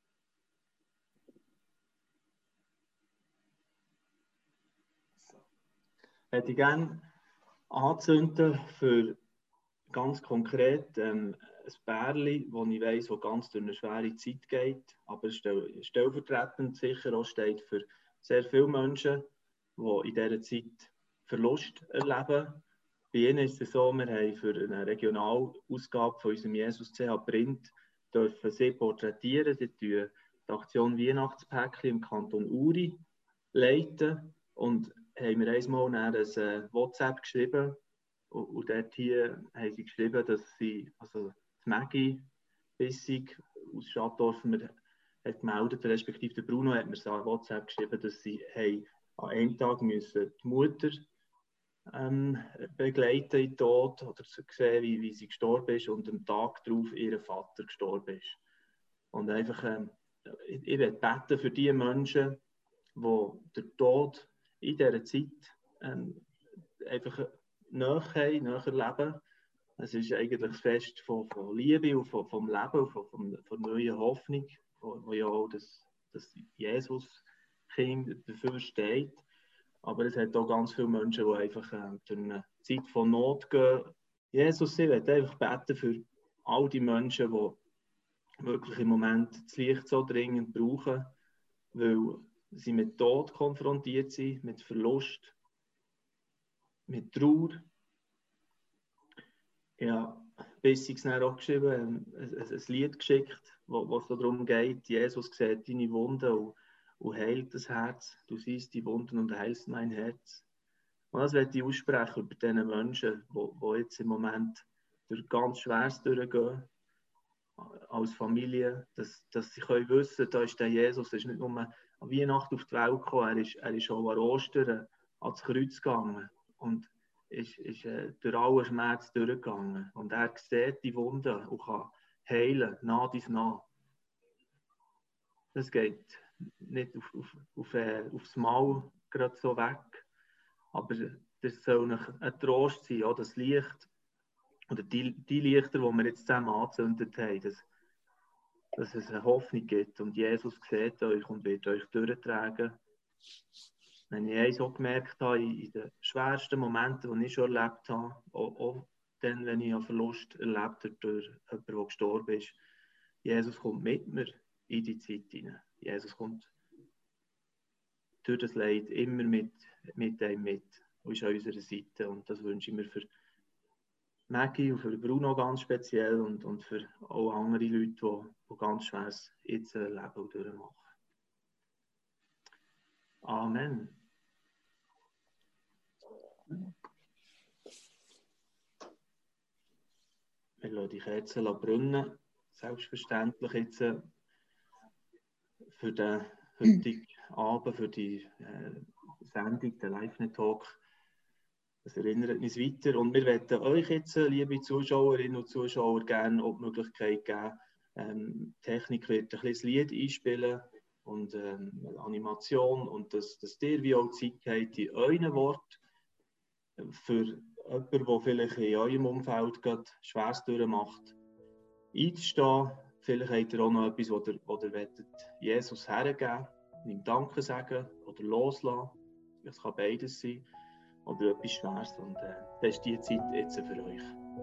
So. Möchte ich gerne anzünden für ganz konkret ähm, ein Bärli, das ich weiss, das ganz durch eine schwere Zeit geht, aber stell, stellvertretend sicher auch steht für sehr viele Menschen, die in dieser Zeit Verlust erleben. Bei ihnen ist es so, wir haben für eine Regionalausgabe von unserem Jesus C H Print dürfen sie porträtieren. Sie leiten die Aktion Weihnachtspäckchen im Kanton Uri leiten und haben mir einmal ein äh, WhatsApp geschrieben. Und, und dort hier haben sie geschrieben, dass sie, also die Maggie Bissig aus Schattdorfen hat gemeldet, respektive der Bruno hat mir so ein WhatsApp geschrieben, dass sie haben an einem Tag müssen die Mutter ähm, begleiten in den Tod oder sehen, wie, wie sie gestorben ist und am Tag darauf ihr Vater gestorben ist. Und einfach, ähm, ich, ich werde beten für die Menschen, die den Tod in dieser Zeit ähm, einfach näher haben, näher leben. Es ist eigentlich das Fest von, von Liebe und von, vom Leben und von, von, von neuer Hoffnung, wo, wo ja auch das, das Jesus-Kind dafür steht. Aber es hat auch ganz viele Menschen, die einfach äh, durch eine Zeit von Not gehen. Jesus, ich möchte einfach beten für all die Menschen, die wirklich im Moment das Licht so dringend brauchen, weil sie mit Tod konfrontiert sind, mit Verlust, mit Trauer. Ja, Bissiges auch geschrieben, ein, ein, ein Lied geschickt, wo, wo es darum geht, Jesus sieht deine Wunden und, und heilt das Herz. Du siehst die Wunden und heilst mein Herz. Und das möchte ich aussprechen über diese Menschen, die jetzt im Moment durch ganz Schweres durchgehen, als Familie, dass, dass sie können wissen, da ist der Jesus, er ist nicht nur an Weihnachten auf die Welt gekommen, er ist, er ist auch an Ostern ans Kreuz gegangen und ist, ist äh, durch alle Schmerz durchgegangen. Und er sieht die Wunden und kann heilen, nach dies nach. Das geht nicht auf, auf, auf, äh, aufs Mal gerade so weg, aber das soll ein Trost sein, auch das Licht oder die, die Lichter, die wir jetzt zusammen angezündet haben, dass, dass es eine Hoffnung gibt und Jesus sieht euch und wird euch durchtragen. wenn ich eins auch gemerkt habe, in, in den schwersten Momenten, die ich schon erlebt habe, auch, auch dann, wenn ich einen Verlust erlebt habe durch jemanden, der gestorben ist, Jesus kommt mit mir in die Zeit hinein. Jesus kommt durch das Leid immer mit, mit einem mit und ist an unserer Seite. Und das wünsche ich mir für Maggie und für Bruno ganz speziell und, und für alle anderen Leute, die, die ganz schweres jetzt erleben und durchmachen. Amen. Wir lassen die Kerzen brennen. Selbstverständlich jetzt für den heutigen Abend, für die äh, Sendung, den Live-Talk. Das erinnert uns weiter. Und wir möchten euch jetzt, liebe Zuschauerinnen und Zuschauer, gerne auch die Möglichkeit geben, ähm, die Technik wird ein bisschen das Lied einspielen und ähm, Animation und dass, dass ihr wie auch Zeit habt, in euren Worten für jemanden, der vielleicht in eurem Umfeld gerade Schweres durchmacht, einzustehen. Vielleicht habt ihr auch noch etwas, wo ihr, wo ihr wollt, Jesus hergeben, ihm Danke sagen oder loslassen. Das kann beides sein. Oder etwas Schweres. Und äh, das ist die Zeit jetzt für euch.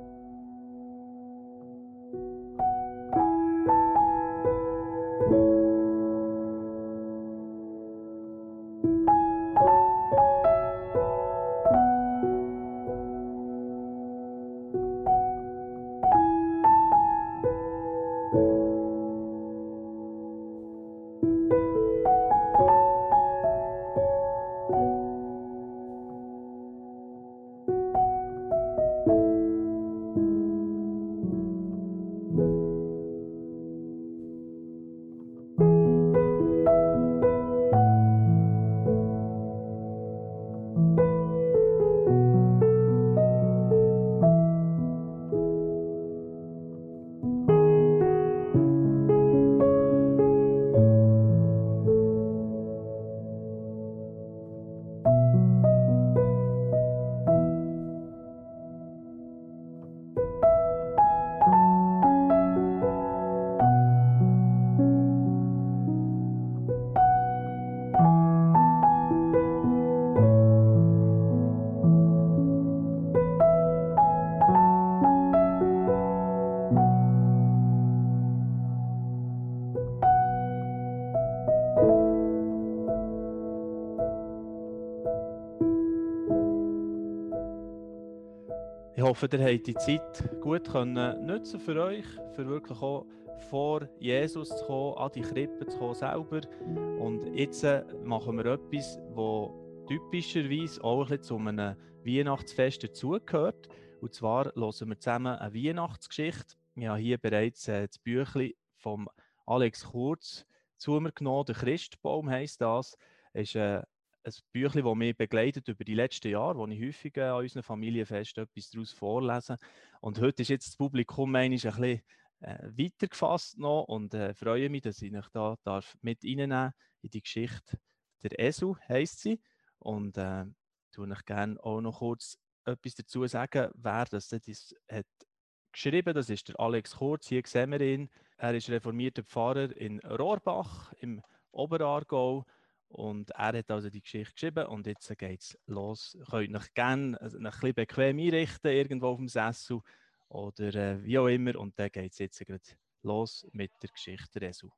Ich hoffe, ihr habt die Zeit gut können nutzen für euch, für wirklich auch vor Jesus zu kommen, an die Krippe zu kommen selber. Und jetzt machen wir etwas, das typischerweise auch ein bisschen zu einem Weihnachtsfest dazugehört. Und zwar hören wir zusammen eine Weihnachtsgeschichte. Ich habe hier bereits das Büchlein von Alex Kurz zu mir genommen. Der Christbaum heisst das. Es ist ein Büchlein, das mich begleitet über die letzten Jahre, wo ich häufig an unseren Familienfesten etwas daraus vorlese. Und heute ist jetzt das Publikum ein bisschen äh, weiter gefasst noch und äh, freue mich, dass ich euch da darf mit reinnehmen in die Geschichte. Der Esel heisst sie. Und äh, tue ich gerne auch noch kurz etwas dazu sagen, wer das, das hat geschrieben. Das ist der Alex Kurz. Hier sehen wir ihn. Er ist reformierter Pfarrer in Rohrbach im Oberaargau. Und er hat also die Geschichte geschrieben und jetzt geht es los. Ihr könnt euch gerne ein bisschen bequem einrichten, irgendwo auf dem Sessel oder äh, wie auch immer. Und dann geht es jetzt gerade los mit der Geschichte der Esel.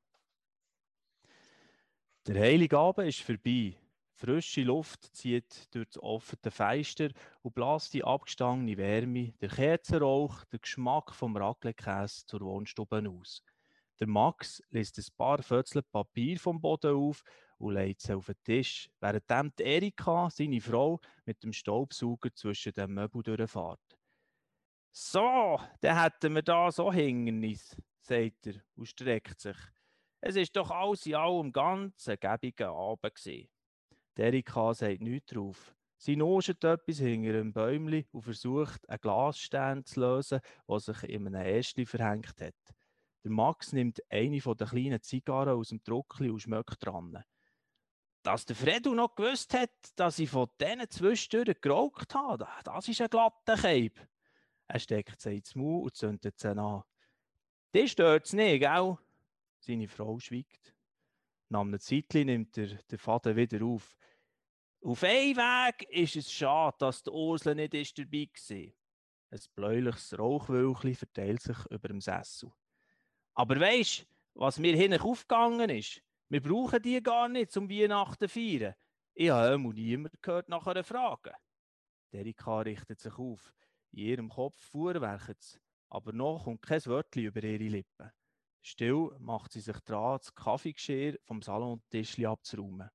Der heilige Abend ist vorbei. Frische Luft zieht durch das offene Fenster und bläst die abgestangene Wärme, der Kerzenrauch, der Geschmack vom Raclette-Käse zur Wohnstube aus. Der Max liest ein paar Fötzel Papier vom Boden auf und legt sie auf den Tisch, während die Erika, seine Frau, mit dem Staubsauger zwischen den Möbeln durchfährt. «So, dann hätten wir da so Hindernis», sagt er und streckt sich. «Es ist doch alles in allem ganz ein gäbiger Abend gewesen.» Die Erika sagt nichts drauf. Sie nuschelt etwas hinter einem Bäumchen und versucht, einen Glasstand zu lösen, der sich in einem Ästchen verhängt hat. Der Max nimmt eine von den kleinen Zigarren aus dem Druckli und schmeckt dran. Dass der Fredo noch gewusst hat, dass ich von diesen zwischendurch geraucht habe, das ist ein glatter Keib. Er steckt sie ins Maul und zündet sie an. «Die stört es nicht, gell?» Seine Frau schweigt. Nach einer Zeitchen nimmt er den Faden wieder auf. Auf einem Weg ist es schade, dass die Ursel nicht ist dabei war. Ein bläuliches Rauchwölkchen verteilt sich über dem Sessel. Aber weisst du, was mir hinten aufgegangen ist? Wir brauchen die gar nicht zum Weihnachten zu feiern. Ich habe immer niemand gehört nach einer Frage. Erika richtet sich auf. In ihrem Kopf fuhrwerkt es, aber noch kommt kein Wörtchen über ihre Lippen. Still macht sie sich dran, das Kaffeegeschirr vom Salontischli abzuräumen.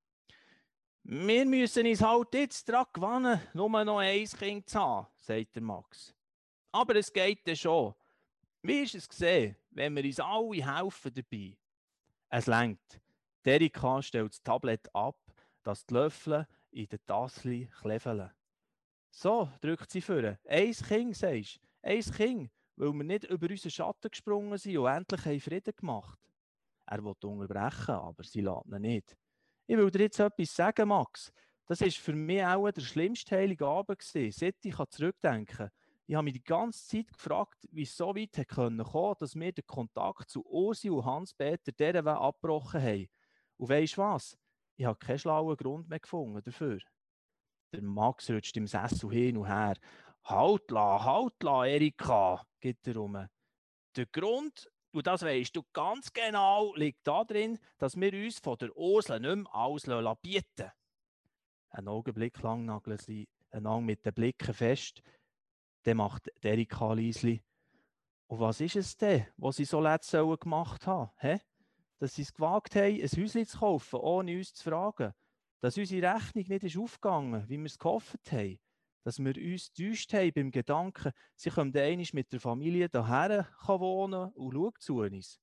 Wir müssen uns halt jetzt daran gewöhnen, nur noch ein Kind zu haben, sagt der Max. Aber es geht dann schon. Wie ist es gesehen, wenn wir uns alle helfen dabei? Es reicht. Erika stellt das Tablett ab, dass die Löffel in den Tassli kleveln. So, drückt sie vor. Ein Kind, sagst du. Ein Kind, weil wir nicht über unseren Schatten gesprungen sind und endlich haben Frieden gemacht. Er will unterbrechen, aber sie lässt ihn nicht. Ich will dir jetzt etwas sagen, Max. Das war für mich auch der schlimmste heilige Abend gewesen, seit ich zurückdenken kann. Ich habe mich die ganze Zeit gefragt, wie es so weit kommen konnte, dass wir den Kontakt zu Ursi und Hans-Peter dieser Weg abgebrochen haben. Und weisst du was? Ich habe keinen schlauen Grund mehr gefunden dafür. Der Max rutscht im Sessel hin und her. Halt la, halt la, Erika, geht er rum. Der Grund, und das weisst du ganz genau, liegt darin, dass wir uns von der Ursel nicht mehr alles bieten lassen. Einen Augenblick lang nageln sie einander mit den Blicken fest. Dann macht Erika leisli. Und was ist es denn, was sie so letztes gemacht haben? He? Dass sie es gewagt haben, ein Häuschen zu kaufen, ohne uns zu fragen. Dass unsere Rechnung nicht ist aufgegangen, wie wir es gehofft haben. Dass wir uns getäuscht haben beim Gedanken, sie können einmal mit der Familie hierher wohnen und schauen zu uns.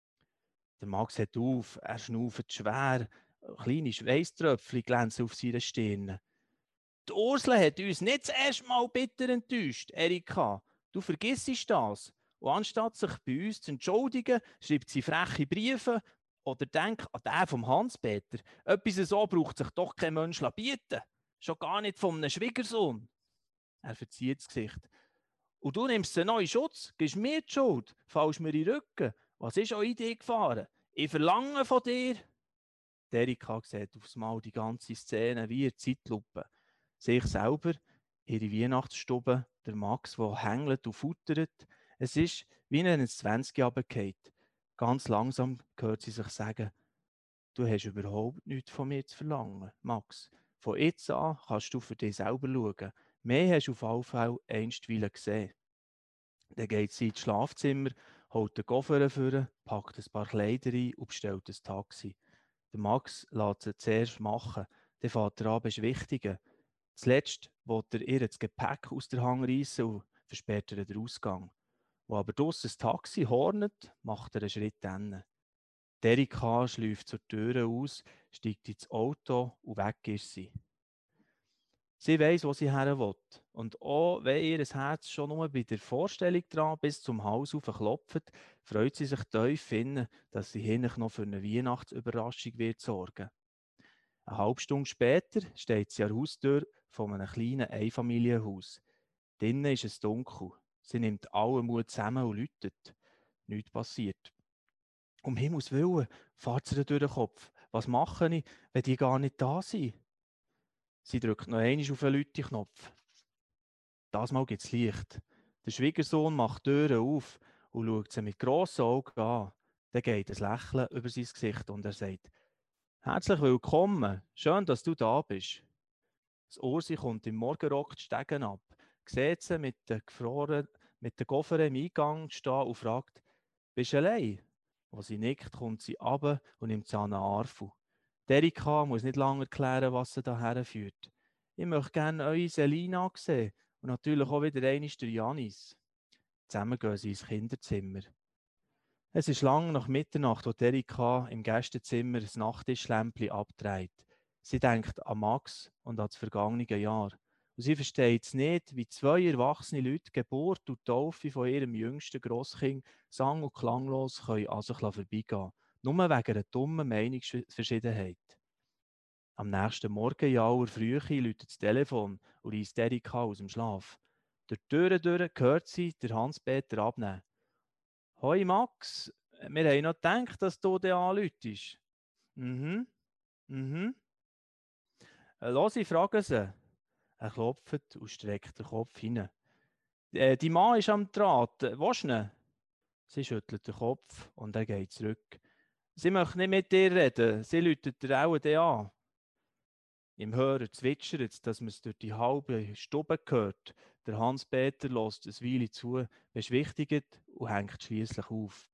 Der Max hat auf, er schnauft schwer, kleine Schweißtröpfchen glänzen auf seiner Stirn. Die Ursel hat uns nicht das erste Mal bitter enttäuscht, Erika. Du vergissest das. Und anstatt sich bei uns zu entschuldigen, schreibt sie freche Briefe oder denkt an den vom Hans-Peter. Etwas so braucht sich doch kein Mensch bieten. Schon gar nicht von einem Schwiegersohn. Er verzieht das Gesicht. Und du nimmst einen neuen Schutz, gibst mir die Schuld, fallst mir in den Rücken. Was ist an Idee gefahren? Ich verlange von dir. Erika sieht aufs Mal die ganze Szene wie eine Zeitlupe. Sich selber, ihre Weihnachtsstube, der Max, der hängelt und futtert. Es ist, wie in ins zwanzig runterfällt. Ganz langsam hört sie sich sagen, du hast überhaupt nichts von mir zu verlangen, Max. Von jetzt an kannst du für dich selber schauen. Mehr hast du auf alle Fälle einstweilen gesehen. Dann geht sie ins Schlafzimmer, holt den Koffer hervor, packt ein paar Kleider ein und bestellt ein Taxi. Der Max lässt sie zuerst machen, dann fährt er an beschwichtigen. Zuletzt will er ihr das Gepäck aus der Hand reissen und versperrt ihr den Ausgang. Wo aber draussen das Taxi hornet, macht er einen Schritt hin. Erika schläuft zur Tür aus, steigt ins Auto und weg ist sie. Sie weiss, wo sie her will. Und auch wenn ihr Herz schon nur bei der Vorstellung dran bis zum Haus klopft, freut sie sich tief finden, dass sie hinten noch für eine Weihnachtsüberraschung wird sorgen. Eine halbe Stunde später steht sie an der Haustür von einem kleinen Einfamilienhaus. Drinnen ist es dunkel. Sie nimmt allen Mut zusammen und läutet. Nichts passiert. Um Himmels Willen, fährt sie durch den Kopf. Was mache ich, wenn die gar nicht da sind? Sie drückt noch einmal auf den Läuteknopf. Das Mal gibt es Licht. Der Schwiegersohn macht die Türen auf und schaut sie mit grossen Augen an. Dann geht ein Lächeln über sein Gesicht und er sagt, herzlich willkommen, schön, dass du da bist. Das Ursi kommt im Morgenrock die Stegen ab, sieht sie mit den gefrorenen, mit den Koffern im Eingang stehen und fragt, bist du allein? Als sie nickt, kommt sie runter und nimmt sie an den Arm. Erika muss nicht lange erklären, was sie hierher führt. Ich möchte gerne eure Selina sehen und natürlich auch wieder einmal der Janis. Zusammen gehen sie ins Kinderzimmer. Es ist lang nach Mitternacht, als Erika im Gästezimmer das Nachttischlämpchen abdreht. Sie denkt an Max und an das vergangene Jahr. Und sie versteht es nicht, wie zwei erwachsene Leute die Geburt und die Taufe von ihrem jüngsten Grosskind sang- und klanglos können an sich vorbeigehen können. Nur wegen einer dummen Meinungsverschiedenheit. Am nächsten Morgen in aller Frühe läutet das Telefon und reißt Erika aus dem Schlaf. Durch die Türen durch hört sie der Hans-Peter abnehmen. «Hoi Max, wir haben noch gedacht, dass du den anrufst.» «Mhm, mhm.» Los, ich frage sie. Er klopft und streckt den Kopf hinein. Äh, die Mann ist am Draht. Willst du ihn? Sie schüttelt den Kopf und er geht zurück. Sie möchte nicht mit dir reden. Sie läutet dir auch den an. Im Hörer zwitschert es, dass man es durch die halbe Stube hört. Der Hans-Peter lässt eine Weile zu, beschwichtigt und hängt schließlich auf.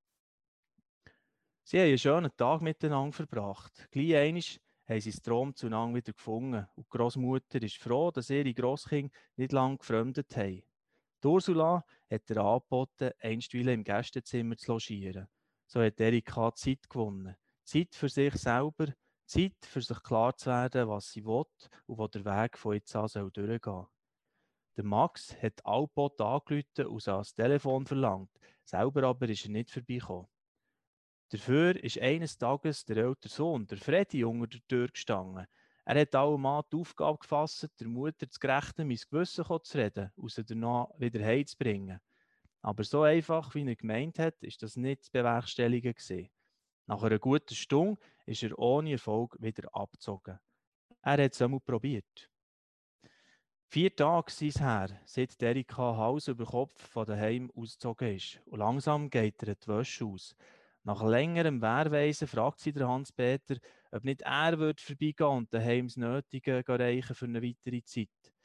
Sie haben einen schönen Tag miteinander verbracht. Gleich einmal haben sie das Traum zueinander wieder gefunden. Und die Großmutter ist froh, dass ihre Grosskinder nicht lange gefremdet haben. Die Ursula hat ihr angeboten, einstweilen im Gästezimmer zu logieren. So hat Erika Zeit gewonnen. Zeit für sich selber, Zeit für sich klar zu werden, was sie will und wo der Weg von jetzt an soll durchgehen soll. Der Max hat Alpot angerufen und sie ans Telefon verlangt. Selber aber ist er nicht vorbeigekommen. Dafür ist eines Tages der ältere Sohn, der Freddy, unter der Tür gestanden. Er hat allemal die Aufgabe gefasst, der Mutter zu gerechten mein Gewissen zu reden und sie danach wieder heimzubringen. Aber so einfach, wie er gemeint hat, ist das nicht zu bewerkstelligen gewesen. Nach einer guten Stunde ist er ohne Erfolg wieder abgezogen. Er hat es einmal probiert. Vier Tage sind es her, seit Erika Hals über Kopf von daheim ausgezogen ist. Und langsam geht er die Wäsche aus. Nach längerem Wehrweisen fragt sie der Hans-Peter, ob nicht er würde vorbeigehen und daheim das Nötige reichen für eine weitere Zeit.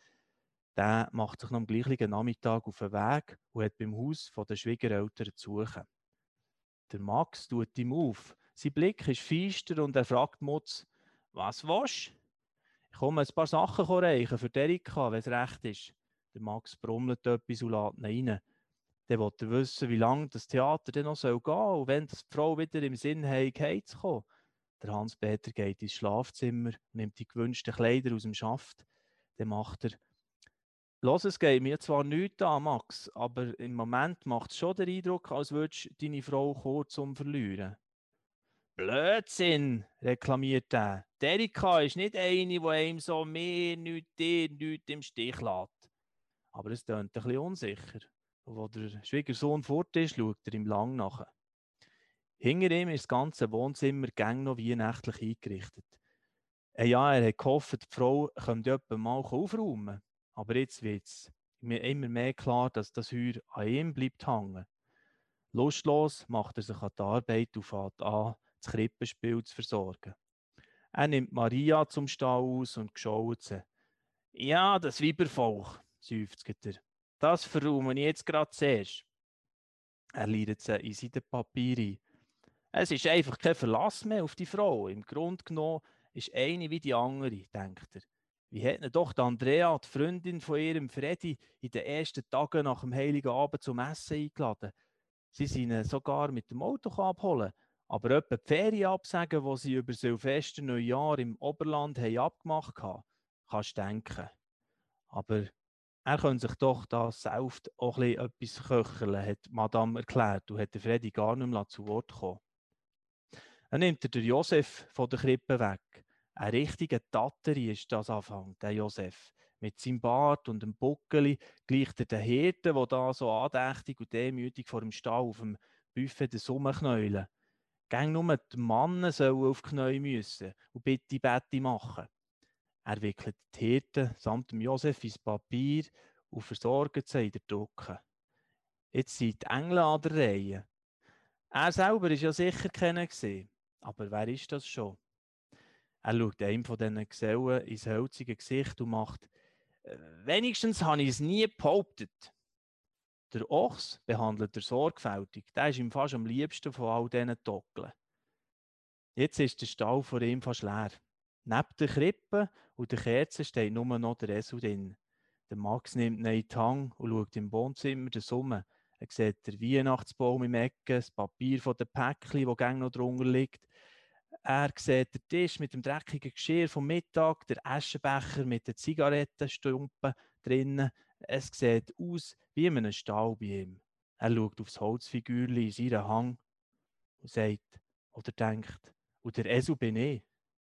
Der macht sich noch am gleichen Nachmittag auf den Weg und hat beim Haus der Schwiegereltern zu suchen. Der Max tut ihm auf. Sein Blick ist feister und er fragt Mutz, was willst du? Ich komme ein paar Sachen reichen für Erika, wenn es recht ist. Der Max brummelt etwas und lässt ihn rein. Dann will er wissen, wie lange das Theater denn noch gehen soll und wenn die Frau wieder im Sinn hat, heimzukommen. Der Hans-Peter geht ins Schlafzimmer, nimmt die gewünschten Kleider aus dem Schaft. Dann macht er: «Los, es geht mir zwar nichts an, Max, aber im Moment macht es schon den Eindruck, als würdest du deine Frau kurzum verlieren.» «Blödsinn!» reklamiert er. «Die Erika ist nicht eine, die einem so mehr nichts, dir nichts im Stich lässt.» Aber es tönt ein bisschen unsicher. Und als der Schwiegersohn fort ist, schaut er ihm lang nach. Hinter ihm ist das ganze Wohnzimmer gang noch weihnachtlich eingerichtet. Ja, er hat gehofft, die Frau könnte jemand mal aufräumen. Aber jetzt wird es mir immer mehr klar, dass das Heuer an ihm bleibt hängen. Lustlos macht er sich an die Arbeit und fängt an, das Krippenspiel zu versorgen. Er nimmt Maria zum Stall aus und schaut sie. «Ja, das Weibervolk», seufzt er. «Das verräume ich jetzt gerade zuerst.» Er leitet sie in seine Papiere ein. Es ist einfach kein Verlass mehr auf die Frau. Im Grunde genommen ist eine wie die andere, denkt er. Wie hat ihn doch die Andrea, die Freundin von ihrem Freddy, in den ersten Tagen nach dem Heiligen Abend zum Essen eingeladen? Sie sind ihn sogar mit dem Auto abholen, aber etwa die Ferien absagen, die sie über Silvester Neujahr im Oberland haben abgemacht haben, kannst du denken. Aber er könnte sich doch da selbst auch ein bisschen etwas köcheln, hat Madame erklärt und hat der Freddy gar nicht mehr zu Wort kommen. Dann nimmt er den Josef von der Krippe weg. Ein richtiger Tatteri ist das Anfang, der Josef. Mit seinem Bart und dem Buckeli gleicht er den Hirten, der da so andächtig und demütig vor dem Stall auf dem Buffet den Sommer knäulen. Gäng nur die Männer sollen auf die Knie müssen und bitte Betti machen. Er wickelt die Hirten samt dem Josef ins Papier und versorgt sie in der Drucke. Jetzt sind die Engel an der Reihe. Er selber war ja sicher keiner gewesen. Aber wer ist das schon? Er schaut einem von diesen Gesellen ins hölzige Gesicht und macht: «Wenigstens habe ich es nie behauptet.» Der Ochs behandelt er sorgfältig. Der ist ihm fast am liebsten von all diesen Tockeln. Jetzt ist der Stall vor ihm fast leer. Neben der Krippe und der Kerze steht nur noch der Esel drin. Der Max nimmt ihn in die Hand und schaut im Wohnzimmer den Sommer. Er sieht den Weihnachtsbaum im Ecken, das Papier von den Päckchen, das gäng noch drunter liegt. Er sieht den Tisch mit dem dreckigen Geschirr vom Mittag, der Aschenbecher mit den Zigarettenstumpen drinnen. Es sieht aus wie in einem Stall bei ihm. Er schaut aufs Holzfigürchen in seiner Hand und sagt oder denkt: «Und der Esel bin ich.»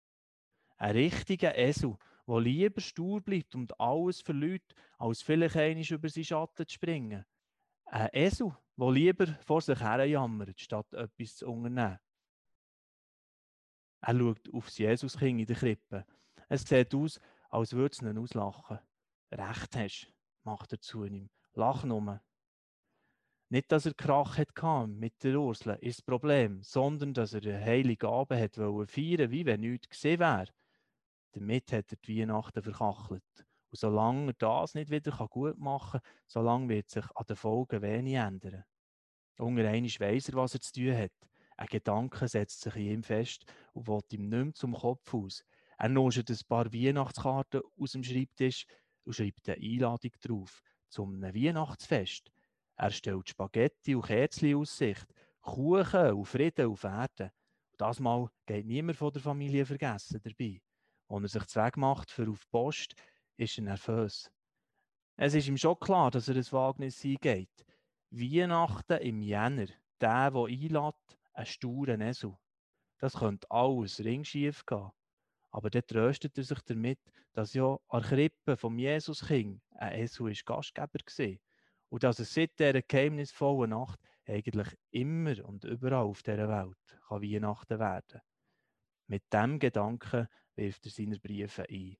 Ein richtiger Esel, der lieber stur bleibt und alles verliert, als vielleicht einmal über seinen Schatten zu springen. Ein Esel, der lieber vor sich her jammert, statt etwas zu unternehmen. Er schaut auf das Jesuskind in der Krippe. Es sieht aus, als würde es ihn auslachen. Recht hast, macht er zu ihm. Lach nur. Nicht, dass er Krach hatte mit der Ursula, ist das Problem, sondern dass er eine heilige Abend hat wollen feiern, wie wenn nichts gesehen wäre. Damit hat er die Weihnachten verkachelt. Und solange er das nicht wieder gut machen kann, solange wird sich an den Folgen wenig ändern. Unter weiss er, was er zu tun hat. Ein Gedanke setzt sich in ihm fest und will ihm nicht mehr zum Kopf aus. Er nuscht ein paar Weihnachtskarten aus dem Schreibtisch und schreibt eine Einladung drauf zum Weihnachtsfest. Er stellt Spaghetti und Kerzen in Aussicht, Kuchen und Frieden auf Erden. Und das Mal geht niemand von der Familie vergessen dabei. Als er sich zuweg macht für auf die Post, ist er nervös. Es ist ihm schon klar, dass er ein Wagnis eingeht. Weihnachten im Jänner, der, der einlädt, ein sturer Esel. Das könnte alles ringschief gehen. Aber dann tröstet er sich damit, dass ja an der Krippe vom Jesuskind ein Esel ist Gastgeber war. Und dass es seit dieser geheimnisvollen Nacht eigentlich immer und überall auf dieser Welt kann Weihnachten werden kann. Mit diesem Gedanken wirft er seine Briefe ein.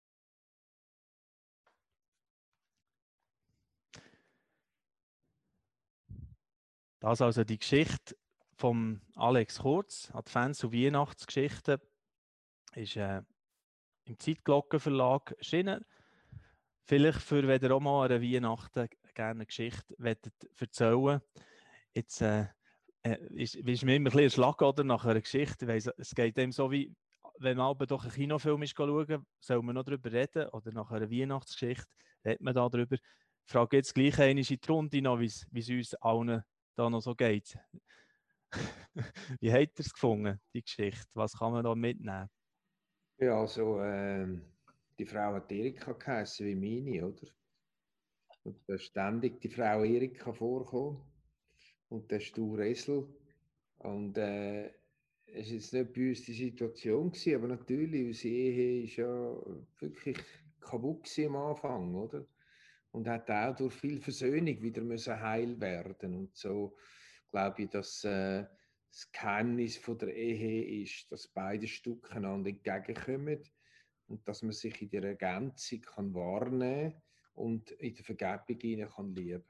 Das ist also die Geschichte von Alex Kurz, Advents- und Weihnachtsgeschichten, ist äh, im Zeitglockenverlag erschienen. Vielleicht für, wenn ihr auch mal an Weihnachten gerne eine Geschichte erzählen wollt. Jetzt äh, ist, ist mir immer ein bisschen ein Schlag oder, nach einer Geschichte. Weiss, es geht dem so wie, wenn man aber doch einen Kinofilm ist, schauen, soll man noch darüber reden oder nach einer Weihnachtsgeschichte redet man da darüber. Ich frage jetzt gleich einmal in die Runde noch, wie es uns allen da noch so geht. Wie habt ihr es gefunden, die Geschichte? Was kann man da mitnehmen? Ja, also ähm, die Frau hat Erika geheißen wie meine, oder? Und da ist ständig die Frau Erika vorgekommen und der sture Esel. Und äh, es war jetzt nicht bei uns die Situation gewesen, aber natürlich, unsere Ehe war ja wirklich kaputt am Anfang, oder? Und hat auch durch viel Versöhnung wieder müssen heil werden. Und so glaube ich, dass äh, das Geheimnis von der Ehe ist, dass beide Stücke einander entgegenkommen und dass man sich in der Ergänzung kann wahrnehmen und in der Vergebung hinein kann lieben.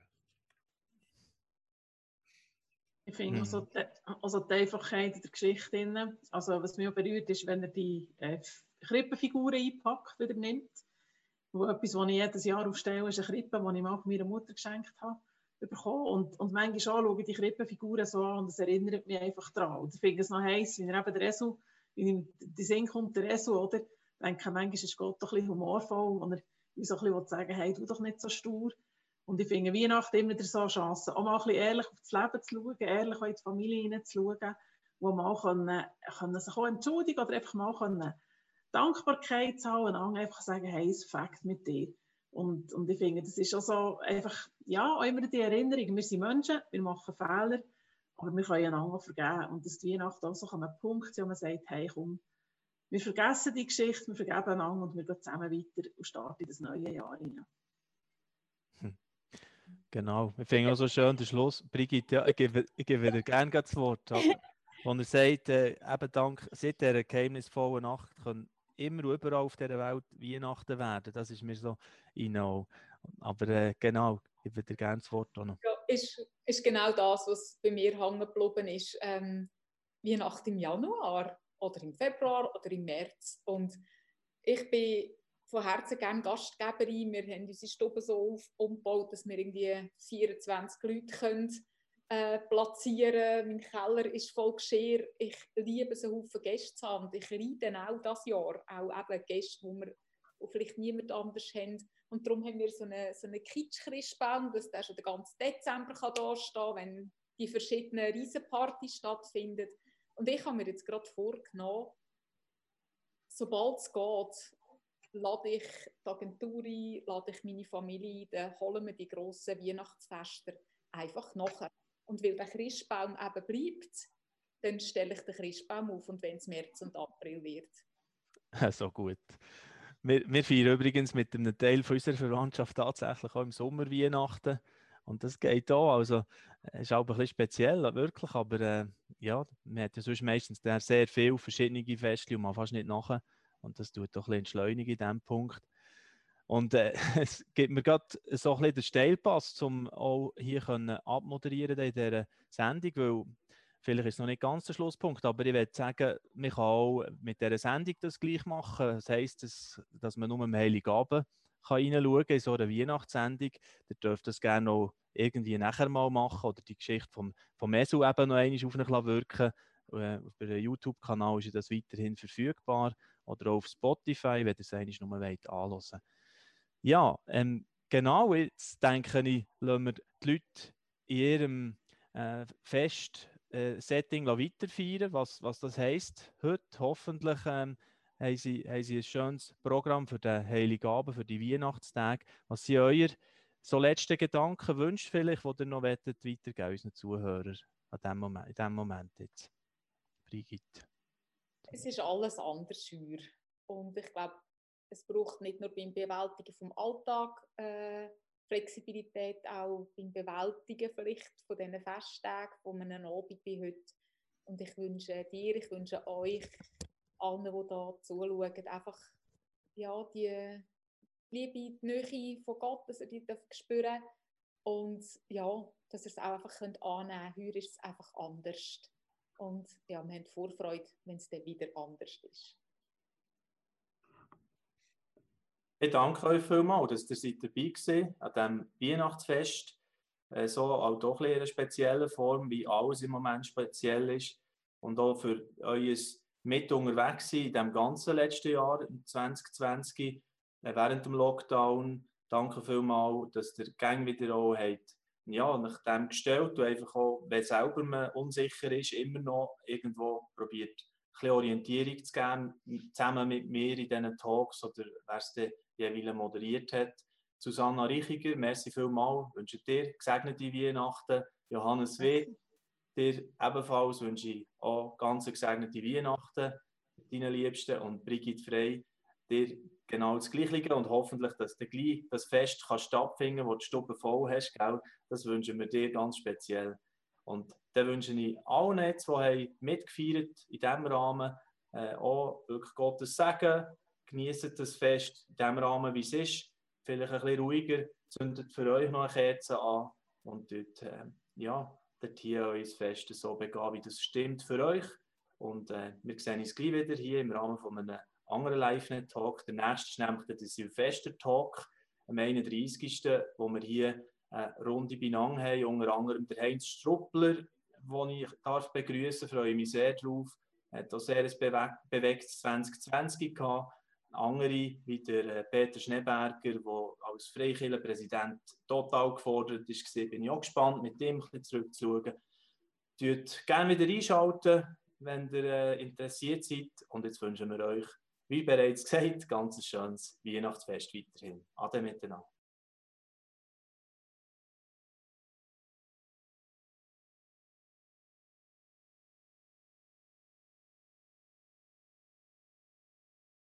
Ich finde Mhm. also, die, also die Einfachheit in der Geschichte, also was mich auch berührt, ist, wenn er die äh, Krippenfiguren einpackt, wieder nimmt. Wo etwas, was ich jedes Jahr aufstelle, ist eine Krippe, die ich mal von meiner Mutter geschenkt habe. Bekommen. Und, und manchmal schaue ich die Krippenfiguren so an und es erinnert mich einfach daran. Und ich finde es noch heiß, wenn er eben der Esel, wenn ihm die Sinn kommt, der Esel, oder? Denke ich, manchmal ist Gott doch ein bisschen humorvoll und er wie so ein bisschen sagen, hey, du doch nicht so stur. Und ich finde Weihnachten immer wieder so eine Chance, auch mal ein bisschen ehrlich auf das Leben zu schauen, ehrlich auch in die Familie hineinzuschauen, wo man auch können, können sich auch entschuldigen oder einfach mal können Dankbarkeit zu haben und einfach sagen, hey, es fängt mit dir. Und, und ich finde, das ist auch so einfach, ja, auch immer die Erinnerung, wir sind Menschen, wir machen Fehler, aber wir können einander vergeben. Und dass die Weihnachten auch so ein Punkt sein, wo man sagt, hey, komm, wir vergessen die Geschichte, wir vergeben einander und wir gehen zusammen weiter und starten in das neue Jahr hinein. Hm. Genau, ich finde auch so schön den Schluss. Brigitte, ja, ich gebe, ich gebe dir gerne das Wort. Wo er sagt, äh, eben dank seit dieser geheimnisvollen Nacht können immer und überall auf dieser Welt Weihnachten werden. Das ist mir so in know. Aber äh, genau, ich würde dir gerne das Wort auch noch. Ja, ist, ist genau das, was bei mir hängen geblieben ist. Ähm, Weihnachten im Januar oder im Februar oder im März. Und ich bin von Herzen gerne Gastgeberin. Wir haben unsere Stube so auf, umgebaut, dass wir irgendwie vierundzwanzig Leute können, äh, platzieren. Mein Keller ist voll Geschirr. Ich liebe es, einen Haufen Gäste zu haben. Und ich leide auch dieses Jahr auch eben Gäste, die wir die vielleicht niemand anders haben. Und darum haben wir so einen so eine Kitsch-Christbaum, dass der schon den ganzen Dezember da stehen kann, wenn die verschiedenen Riesenpartys stattfinden. Und ich habe mir jetzt gerade vorgenommen, sobald es geht, lade ich die Agentur ein, lade ich meine Familie ein, dann holen wir die grossen Weihnachtsfester einfach nachher. Und weil der Christbaum eben bleibt, dann stelle ich den Christbaum auf und wenn es März und April wird. So gut. Wir, wir feiern übrigens mit einem Teil von unserer Verwandtschaft tatsächlich auch im Sommer Weihnachten. Und das geht auch. Also, es ist auch ein bisschen speziell, wirklich. Aber äh, ja, man hat ja sonst meistens sehr viele verschiedene Feste und man fast nicht nachher. und das tut doch ein bisschen entschleunigen in diesem Punkt. Und äh, es gibt mir gerade so ein bisschen den Steilpass, um auch hier können abmoderieren in dieser Sendung, weil vielleicht ist es noch nicht ganz der Schlusspunkt, aber ich würde sagen, man kann auch mit dieser Sendung das gleich machen. Das heisst, dass, dass man nur am Heiligabend reinschauen kann in so einer Weihnachtssendung. Ihr dürft das gerne auch irgendwie nachher mal machen oder die Geschichte vom, vom Esu eben noch einmal auf ihn wirken. Äh, auf dem YouTube-Kanal ist das weiterhin verfügbar oder auch auf Spotify, wenn ihr es einmal nur wollt, anhören. Ja, ähm, genau, jetzt denke ich, lassen wir die Leute in ihrem äh, Fest-Setting äh, weiterfeiern, was, was das heisst. Heute hoffentlich ähm, haben, sie, haben sie ein schönes Programm für den Heiligabend, für die Weihnachtstage. Was sind euer so letzte Gedanken, Wünsche vielleicht, die ihr noch weitergeben wollt, unseren Zuhörern an dem Moment, in diesem Moment jetzt? Brigitte. Es ist alles anders schwer. Und ich glaube, es braucht nicht nur beim Bewältigen vom Alltag äh, Flexibilität, auch beim Bewältigen vielleicht von diesen Festtagen, von einem Abend wie heute. Und ich wünsche dir, ich wünsche euch, allen, die da zuschauen, einfach ja, die Liebe, die Nähe von Gott, dass ihr die spüren dürft. Und ja, dass ihr es auch einfach annehmen könnt. Heute ist es einfach anders. Und ja, wir haben Vorfreude, wenn es dann wieder anders ist. Ich danke euch vielmals, dass ihr dabei seid an diesem Weihnachtsfest. So auch doch in einer speziellen Form, wie alles im Moment speziell ist. Und auch für euer mit unterwegs sein in diesem ganzen letzten Jahr, zwanzig zwanzig, während dem Lockdown. Danke vielmals, dass ihr gang wieder auch habt, ja, nach dem gestellt und einfach auch, wenn selber man unsicher ist, immer noch irgendwo probiert, ein bisschen Orientierung zu geben, zusammen mit mir in diesen Talks oder wer es dann jeweils moderiert hat. Susanna Richiger, merci vielmals, wünsche dir gesegnete Weihnachten. Johannes W., dir ebenfalls wünsche ich auch ganz gesegnete Weihnachten mit deinen Liebsten und Brigitte Frey, dir genau das Gleiche und hoffentlich, dass du gleich das Fest kann stattfinden, wo du die Stube voll hast, gell? Das wünschen wir dir ganz speziell. Und dann wünsche ich allen jetzt, die mitgefeiert in diesem Rahmen, äh, auch wirklich Gottes Segen, genießt das Fest in dem Rahmen, wie es ist, vielleicht ein bisschen ruhiger, zündet für euch noch eine Kerze an und dort, äh, ja, dort hier euer Fest so begehen, wie das stimmt für euch. Und äh, wir sehen uns gleich wieder hier im Rahmen von einem anderen Live-Net-Talk. Der nächste ist nämlich der Silvester-Talk am einunddreißigsten wo wir hier eine Runde beieinander haben, unter anderem der Heinz Struppler, den ich darf begrüßen, freue mich sehr drauf. Er hat auch sehr ein bewe bewegtes zwanzig zwanzig gehabt. Andere, wie der Peter Schneeberger, der als Freikirchenpräsident total gefordert war, bin ich auch gespannt, mit dem ein bisschen zurückzuschauen. Tut gerne wieder einschalten, wenn ihr äh, interessiert seid. Und jetzt wünschen wir euch, wie bereits gesagt, ganz ein schönes Weihnachtsfest weiterhin. Ade miteinander.